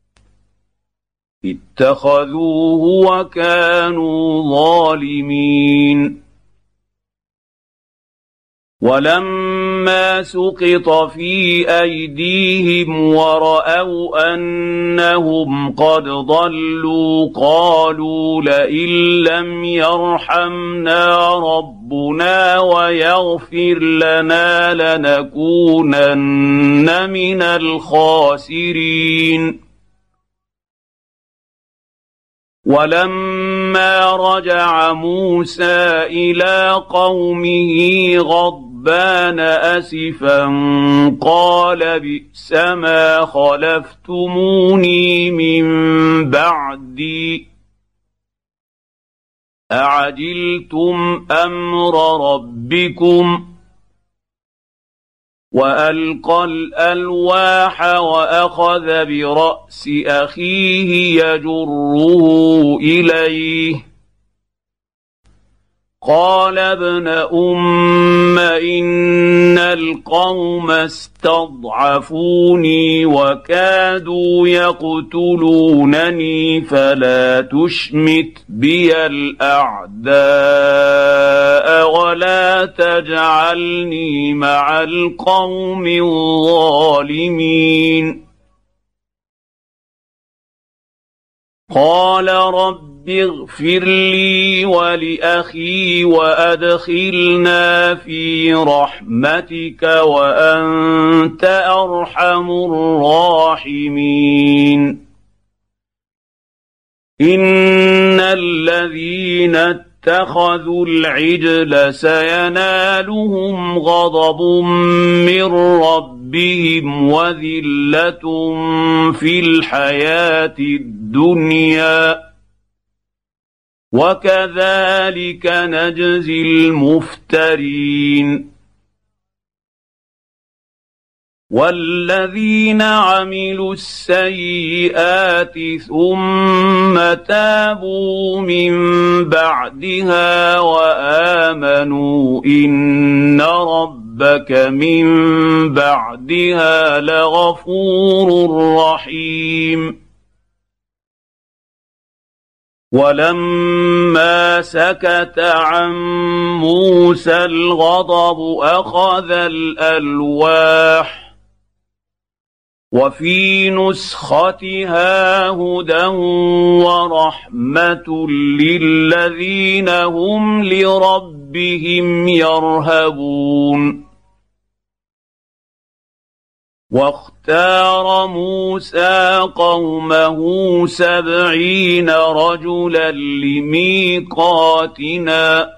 اتخذوه وكانوا ظالمين ولما سقط في أيديهم ورأوا أنهم قد ضلوا قالوا لئن لم يرحمنا ربنا ويغفر لنا لنكونن من الخاسرين ولما رجع موسى إلى قومه غضبان أسفا قال بئس ما خلفتموني من بعدي أعجلتم أمر ربكم وألقى الألواح وأخذ برأس أخيه يجره إليه قال ابن أم إن القوم استضعفوني وكادوا يقتلونني فلا تشمت بي الأعداء ولا تجعلني مع القوم الظالمين قال رب اغفر لي ولأخي وأدخلنا في رحمتك وأنت أرحم الراحمين إن الذين اتخذوا العجل سينالهم غضب من ربهم وذلة في الحياة الدنيا وكذلك نجزي المفترين والذين عملوا السيئات ثم تابوا من بعدها وآمنوا إن ربك من بعدها لغفور رحيم ولما سكت عن موسى الغضب أخذ الألواح وفي نسختها هدى ورحمة للذين هم لربهم يرهبون واختار موسى قومه سبعين رجلا لميقاتنا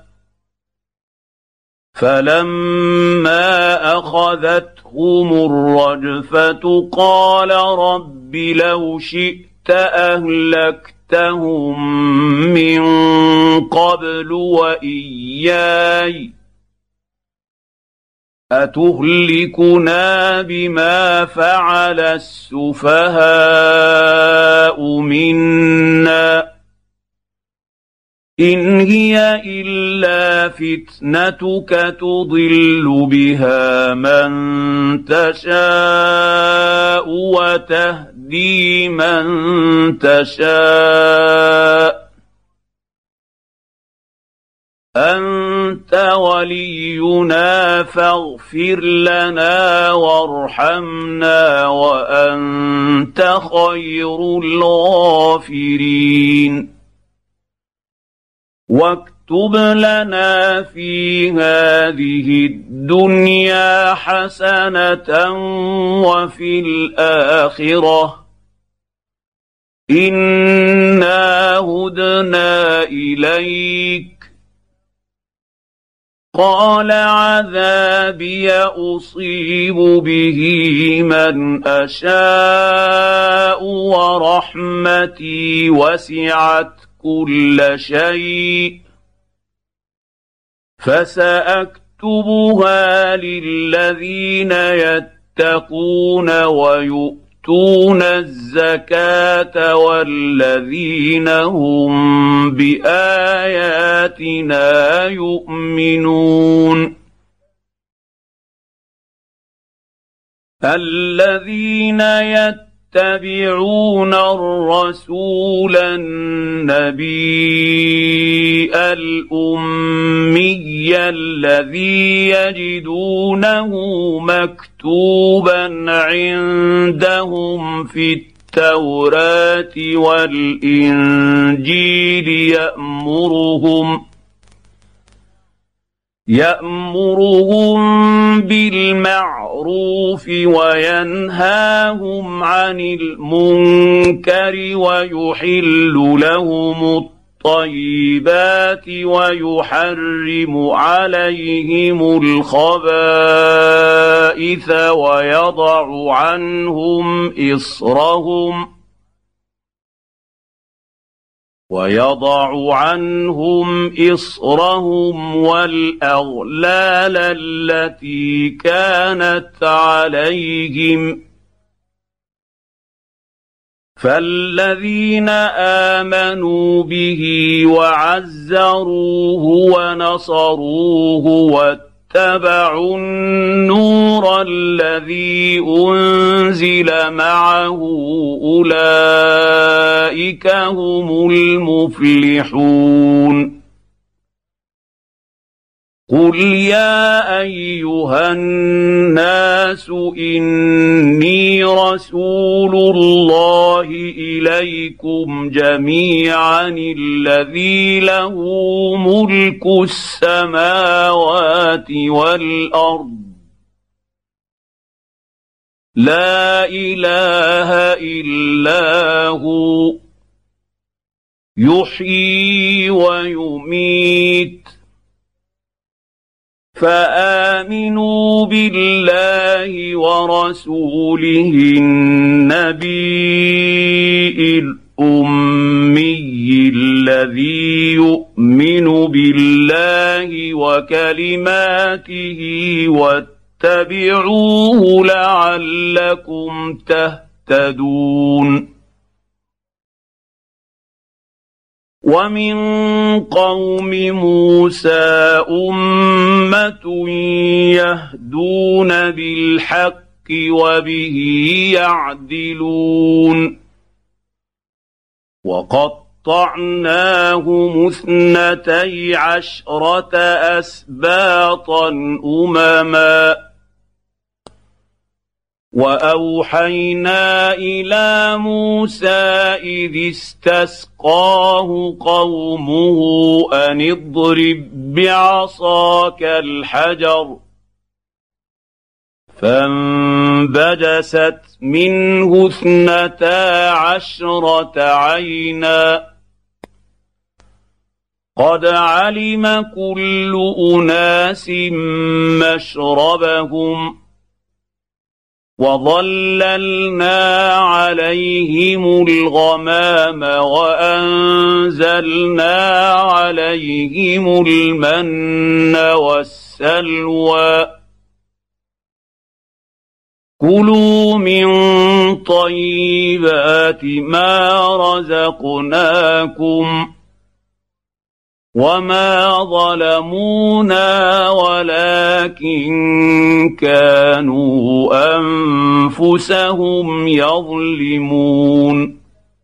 فلما أخذتهم الرجفة قال رب لو شئت أهلكتهم من قبل وإياي أتهلكنا بما فعل السفهاء منا إن هي إلا فتنتك تضل بها من تشاء وتهدي من تشاء أنت ولينا فاغفر لنا وارحمنا وأنت خير الغافرين واكتب لنا في هذه الدنيا حسنة وفي الآخرة إنا هدنا إليك قال عذابي أصيب به من أشاء ورحمتي وسعت كل شيء فساكتبها للذين يتقون ويؤتون الزكاه والذين هم باياتنا يؤمنون. الذين يتبعون الرسول النبي الأمي الذي يجدونه مكتوبا عندهم في التوراة والإنجيل يأمرهم يأمرهم بالمعروف وينهاهم عن المنكر ويحل لهم الطيبات ويحرم عليهم الخبائث ويضع عنهم إصرهم ويضع عنهم إصرهم والأغلال التي كانت عليهم. فالذين آمنوا به وعزروه ونصروه واتبعوا النور الذي أنزل معه أولئك هم المفلحون. قل يا أيها الناس إني رسول الله إليكم جميعا الذي له ملك السماوات والأرض لا إله إلا هو يحيي ويميت فآمنوا بالله ورسوله النبي الأمي الذي يؤمن بالله وكلماته واتبعوه لعلكم تهتدون. ومن قوم موسى أمة يهدون بالحق وبه يعدلون. وقطعناهم اثنتي عشرة أسباطا أمما وأوحينا إلى موسى إذ استسقاه قومه أن اضرب بعصاك الحجر فانبجست منه اثنتا عشرة عينا قد علم كل أناس مشربهم وظللنا عليهم الغمام وأنزلنا عليهم المن والسلوى كلوا من طيبات ما رزقناكم وما ظلمونا ولكن كانوا أنفسهم يظلمون.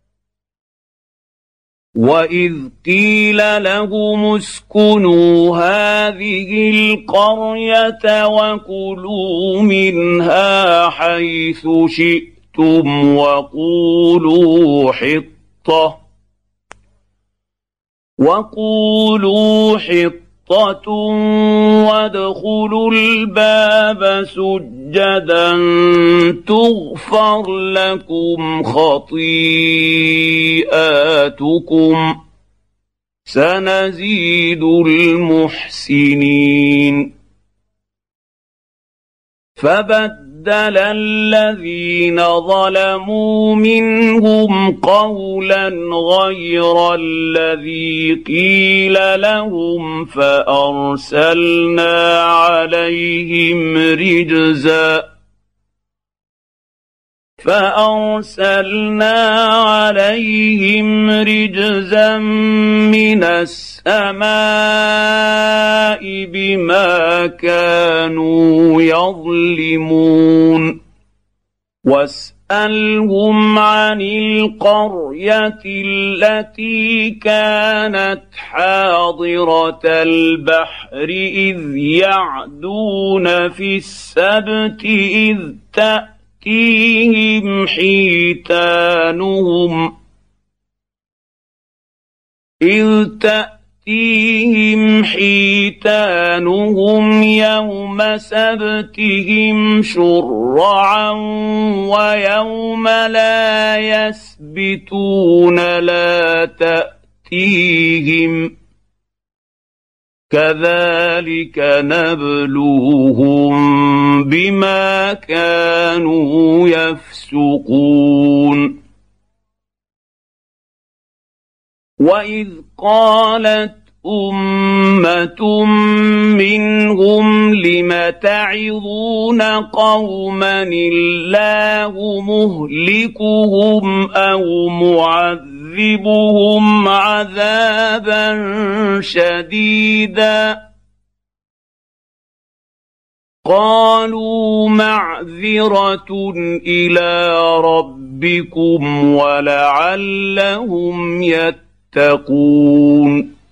وإذ قيل لهم اسكنوا هذه القرية وكلوا منها حيث شئتم وقولوا حطة وقولوا حطة وادخلوا الباب سجدا تغفر لكم خطيئاتكم سنزيد المحسنين. فبدل الذين ظلموا منهم قولا غير الذي قيل لهم فأرسلنا عليهم رجزا فأرسلنا عليهم رجزا من السماء بما كانوا يظلمون واسألهم عن القرية التي كانت حاضرة البحر إذ يعدون في السبت إذ تأتي تأتيهم حيتانهم إذ تأتيهم حيتانهم يوم سبتهم شرعا ويوم لا يسبتون لا تأتيهم كذلك نبلوهم بما كانوا يفسقون وإذ قالت أمة منهم لم تعظون قوما الله مهلكهم أو معذبهم عذابا شديدا قالوا معذرة إلى ربكم ولعلهم يتقون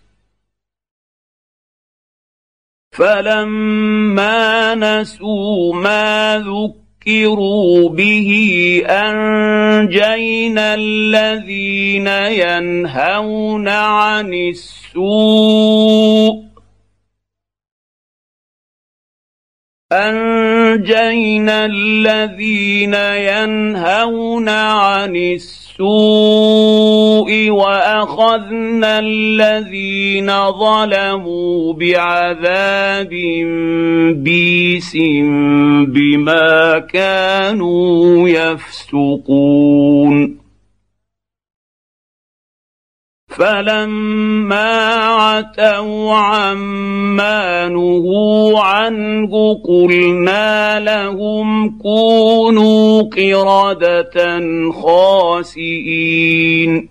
فلما نسوا ما ذكروا به أنجينا الذين ينهون عن السوء أنجينا الذين ينهون عن السوء وأخذنا الذين ظلموا بعذاب بئيس بما كانوا يفسقون فلما عتوا عما نهوا عنه قلنا لهم كونوا قردة خاسئين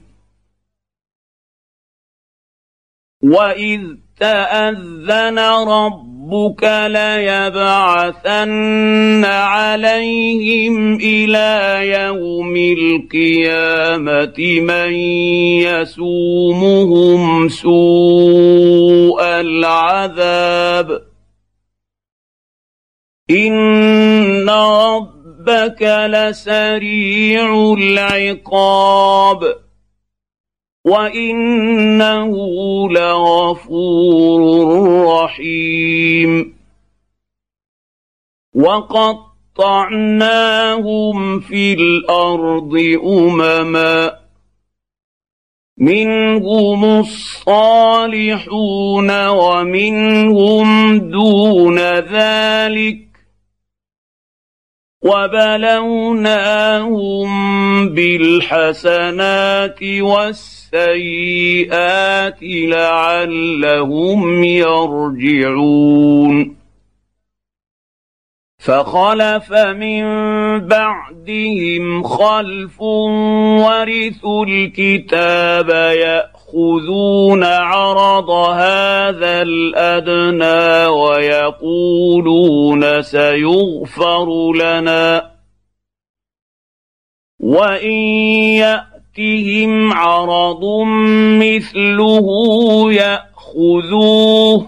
وإذ تأذن ربك ليبعثن عليهم إلى يوم القيامة من يسومهم سوء العذاب إن ربك لسريع العقاب وإنه لغفور رحيم وقطعناهم في الأرض أمما منهم الصالحون ومنهم دون ذلك وبلوناهم بالحسنات والسيئات لعلهم يرجعون فخلف من بعدهم خلف ورثوا الكتاب يأخذون عرض هذا الأدنى ويقولون سيغفر لنا وإن يأتهم عرض مثله يأخذوه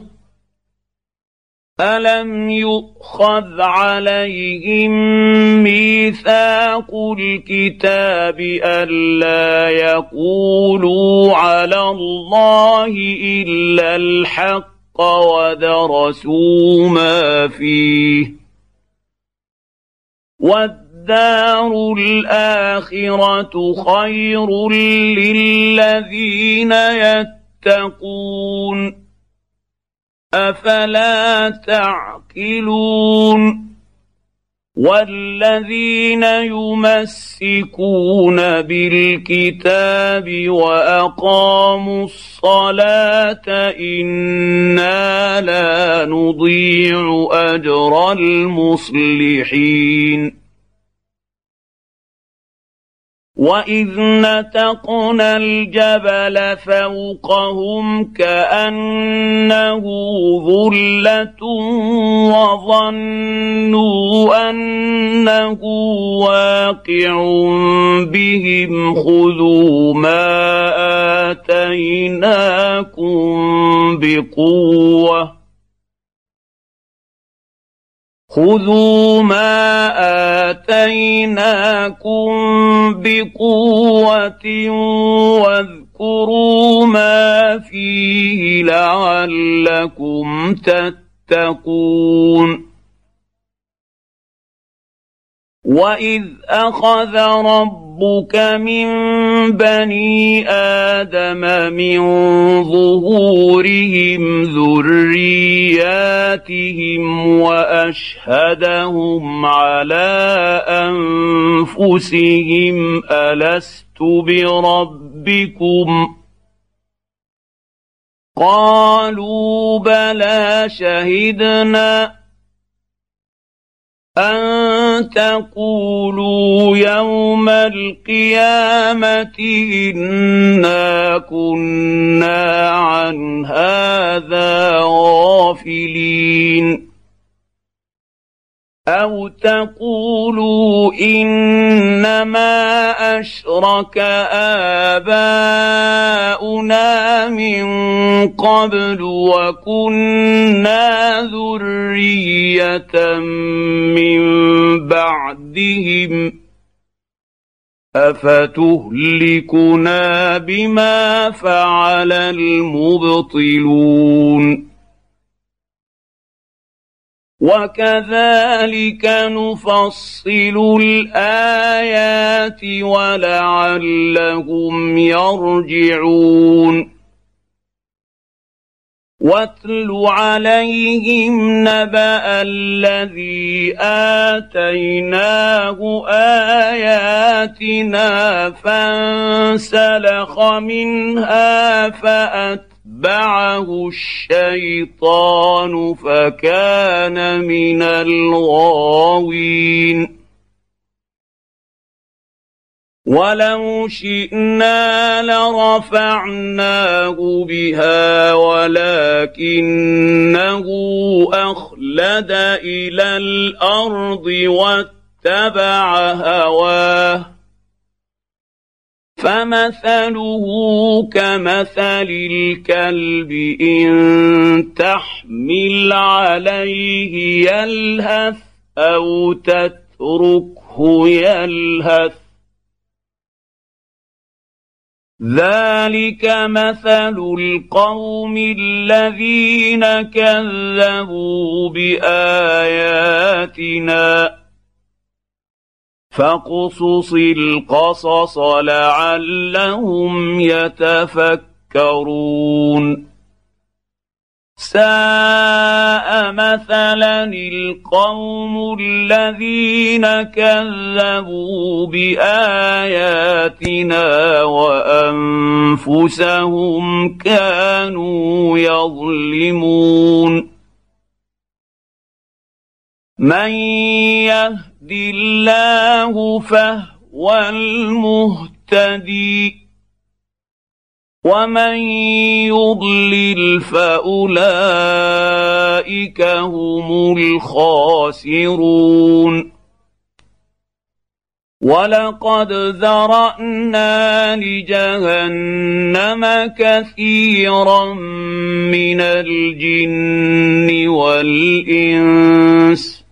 ألم يؤخذ عليهم ميثاق الكتاب ألا يقولوا على الله إلا الحق ودرسوا ما فيه والدار الآخرة خير للذين يتقون أفلا تعقلون والذين يمسكون بالكتاب واقاموا الصلاه انا لا نضيع اجر المصلحين. واذ نتقنا الجبل فوقهم كانه ظله وظنوا انه واقع بهم خذوا ما اتيناكم بقوه خذوا ما آتيناكم بقوة واذكروا ما فيه لعلكم تتقون. وإذ أخذ ربك من بني آدم من ظهورهم ذرياتهم وأشهدهم على أنفسهم ألست بربكم قالوا بلى شهدنا أن تقولوا يوم القيامة إنا كنا عن هذا غافلين أو تقولوا إنما أشرك آباؤنا من قبل وكنا ذرية من بعدهم أفتهلكنا بما فعل المبطلون. وكذلك نفصل الآيات ولعلهم يرجعون. واتل عليهم نبأ الذي آتيناه آياتنا فانسلخ منها فأتبعه بعه الشيطان فكان من الغاوين. ولو شئنا لرفعناه بها ولكنه أخلد إلى الأرض واتبع هواه فمثله كمثل الكلب إن تحمل عليه يلهث أو تتركه يلهث ذلك مثل القوم الذين كذبوا بآياتنا فاقصص القصص لعلهم يتفكرون. ساء مثلا القوم الذين كذبوا بآياتنا وأنفسهم كانوا يظلمون. من يهد الله فهو المهتدي ومن يضلل فأولئك هم الخاسرون. ولقد ذرأنا لجهنم كثيرا من الجن والإنس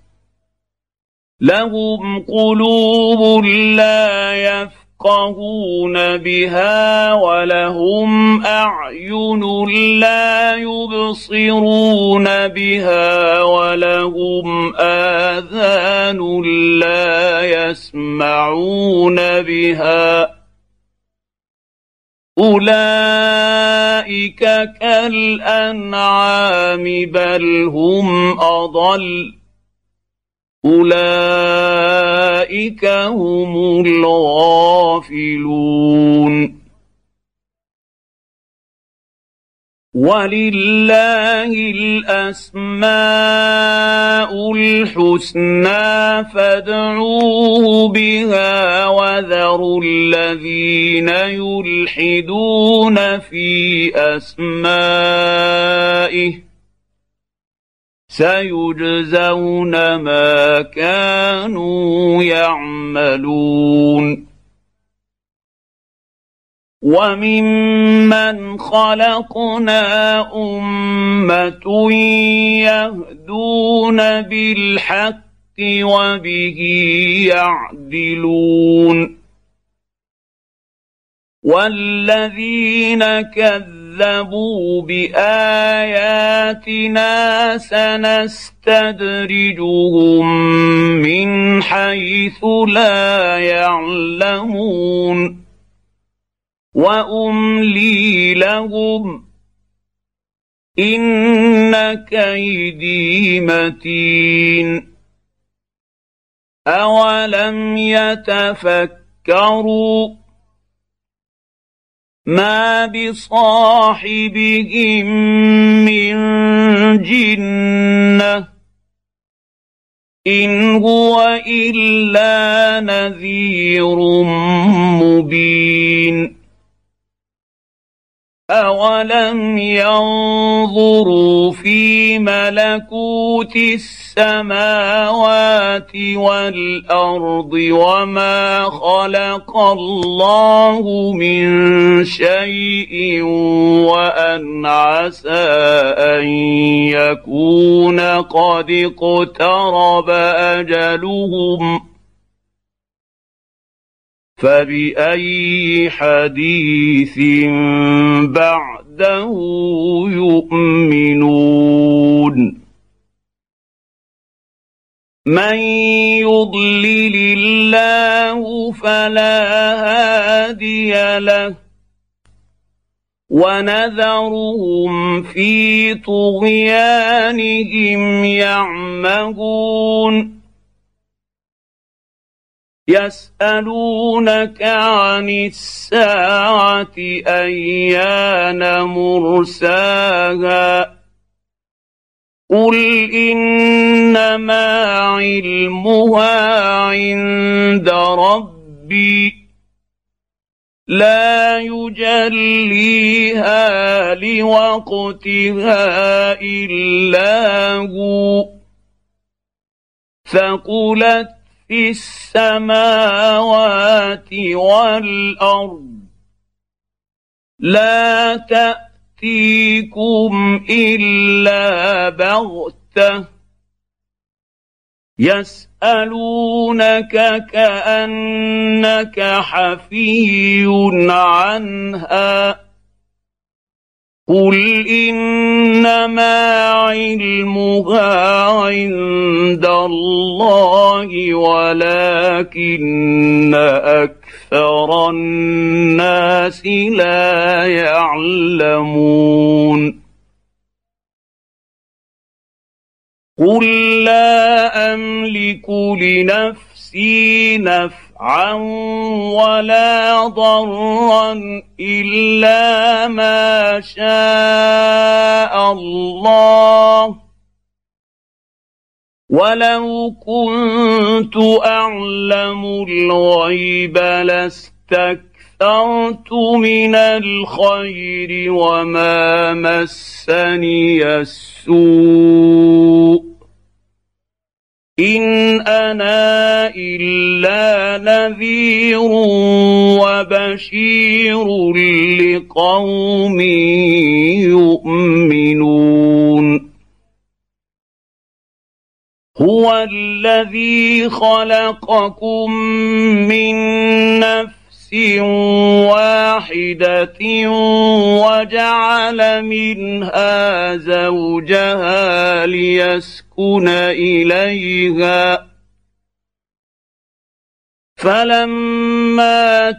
لهم قلوب لا يفقهون بها ولهم أعين لا يبصرون بها ولهم آذان لا يسمعون بها أولئك كالأنعام بل هم أضل أولئك هم الغافلون. ولله الأسماء الحسنى فادعوه بها وذروا الذين يلحدون في أسمائه سيجزون ما كانوا يعملون. وممن خلقنا أمة يهدون بالحق وبه يعدلون. والذين كذبوا بآياتنا سنستدرجهم من حيث لا يعلمون وأملي لهم إن كيدي متين. أولم يتفكروا ما بصاحبهم من جنة إن هو إلا نذير مبين. أولم ينظروا في ملكوت السماوات والأرض وما خلق الله من شيء وأن عسى أن يكون قد اقترب أجلهم فبأي حديث بعده يؤمنون. من يضلل الله فلا هادي له ونذرهم في طغيانهم يعمهون. يسألونك عن الساعة أيان مرساها قل إنما علمها عند ربي لا يجليها لوقتها إلا هو ثقلت في السماوات والأرض لا تأتيكم إلا بغتة يسألونك كأنك حفي عنها قل إنما علمها عند الله ولكن أكثر الناس لا يعلمون. قل لا أملك لنفسي نفعا ولا ضرا إلا ما شاء الله ولو كنت أعلم الغيب لاستكثرت من الخير وما مسني السوء إن أنا إلا نذير وبشير لقوم يؤمنون. هو الذي خلقكم من نفس واحدة وجعل منها زوجها ليسكن إليها فلما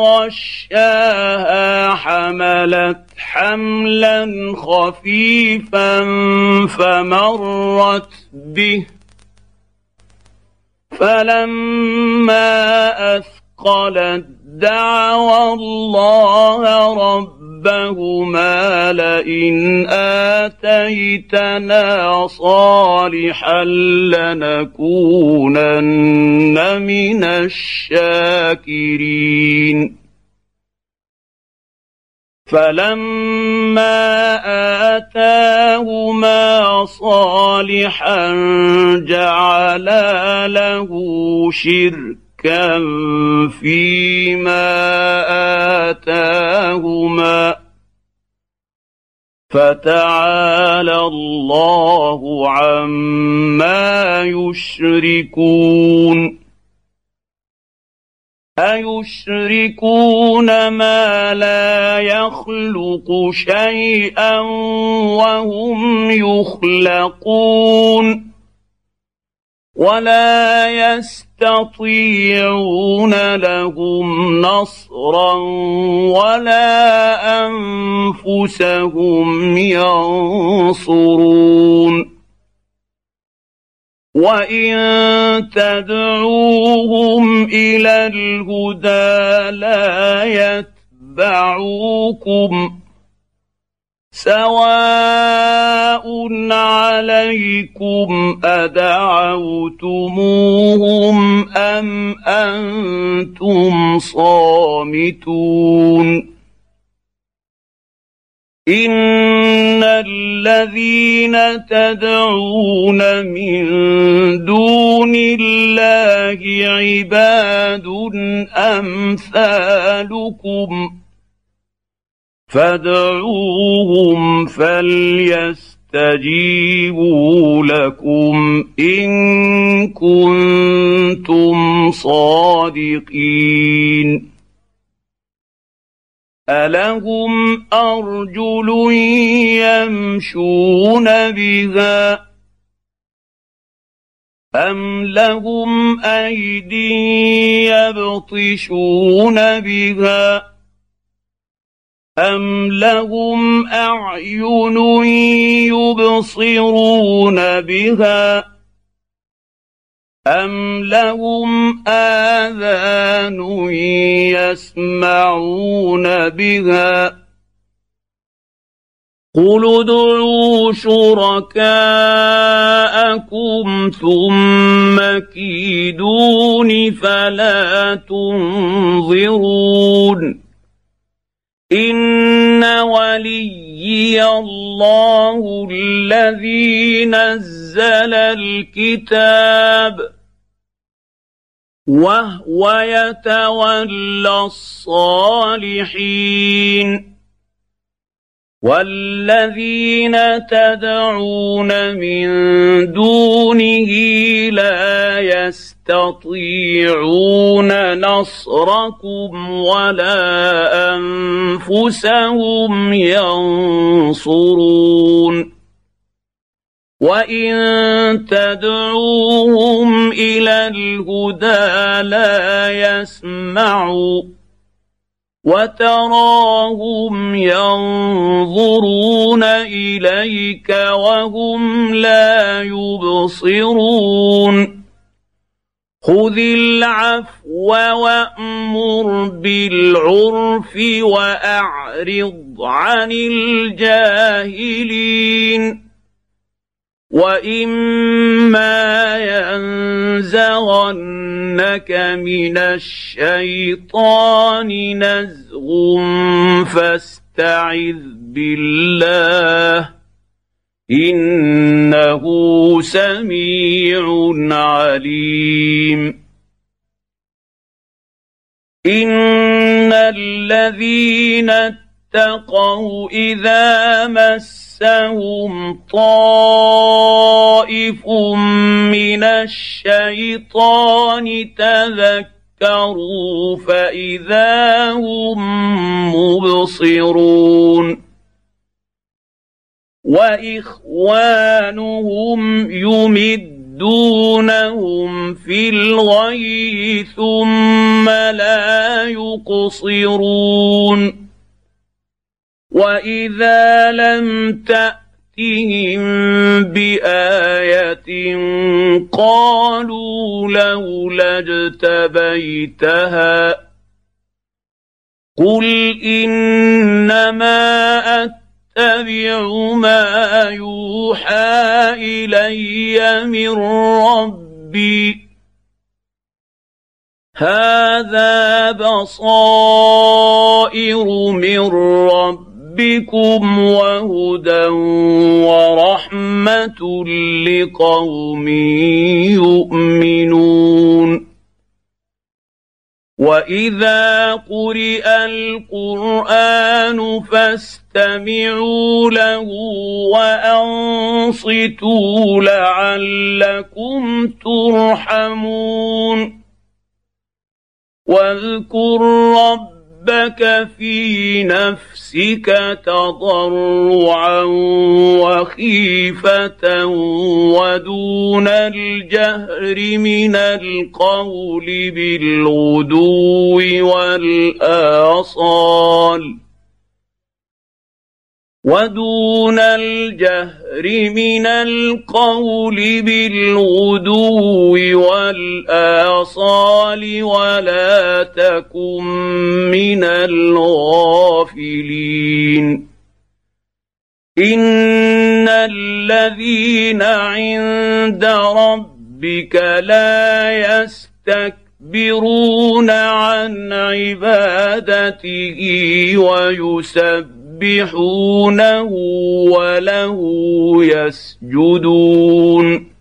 تغشاها حملت حملا خفيفا فمرت به فلما أثقلت دعوا الله ربهما لئن آتيتنا صالحا لنكونن من الشاكرين فلما آتاهما صالحا جعلا له شركا فيما آتاهما فتعالى الله عما يشركون أيشركون ما لا يخلق شيئا وهم يخلقون ولا يستطيعون لهم نصرا ولا أنفسهم ينصرون وإن تدعوهم إلى الهدى لا يتبعوكم سواء عليكم أدعوتموهم أم أنتم صامتون إن الذين تدعون من دون الله عباد أمثالكم فادعوهم فليستجيبوا لكم إن كنتم صادقين ألهم أرجل يمشون بها أم لهم أيدي يبطشون بها أم لهم أعين يبصرون بها أم لهم آذان يسمعون بها قل ادعوا شركاءكم ثم كيدون فلا تنظرون إن وليي الله الذي نزل الكتاب وهو يتولى الصالحين والذين تدعون من دونه لا يستطيعون نصركم ولا أنفسهم ينصرون وإن تدعوهم إلى الهدى لا يسمعوا وتراهم ينظرون إليك وهم لا يبصرون خذ العفو وأمر بالعرف وأعرض عن الجاهلين وإما ينزغنك من الشيطان نزغ فاستعذ بالله إنه سميع عليم إن الذين اتقوا إذا مسهم طائف من الشيطان تذكروا فإذا هم مبصرون وإخوانهم يمدونهم في الغي ثم لا يقصرون وإذا لم تأتهم بآية قالوا لولا اجتبيتها قل إنما أتبع ما يوحى إلي من ربي هذا بصائر من ربكم وهدى ورحمة لقوم يؤمنون وإذا قرئ القرآن فاستمعوا له وأنصتوا لعلكم ترحمون واذكر ربك في نفسك تضرعا وخيفة ودون الجهر من القول بالغدو والآصال ودون الجهر من القول بالغدو والآصال ولا تكن من الغافلين إن الذين عند ربك لا يستكبرون عن عبادته ويسبحون يسبحونه وله يسجدون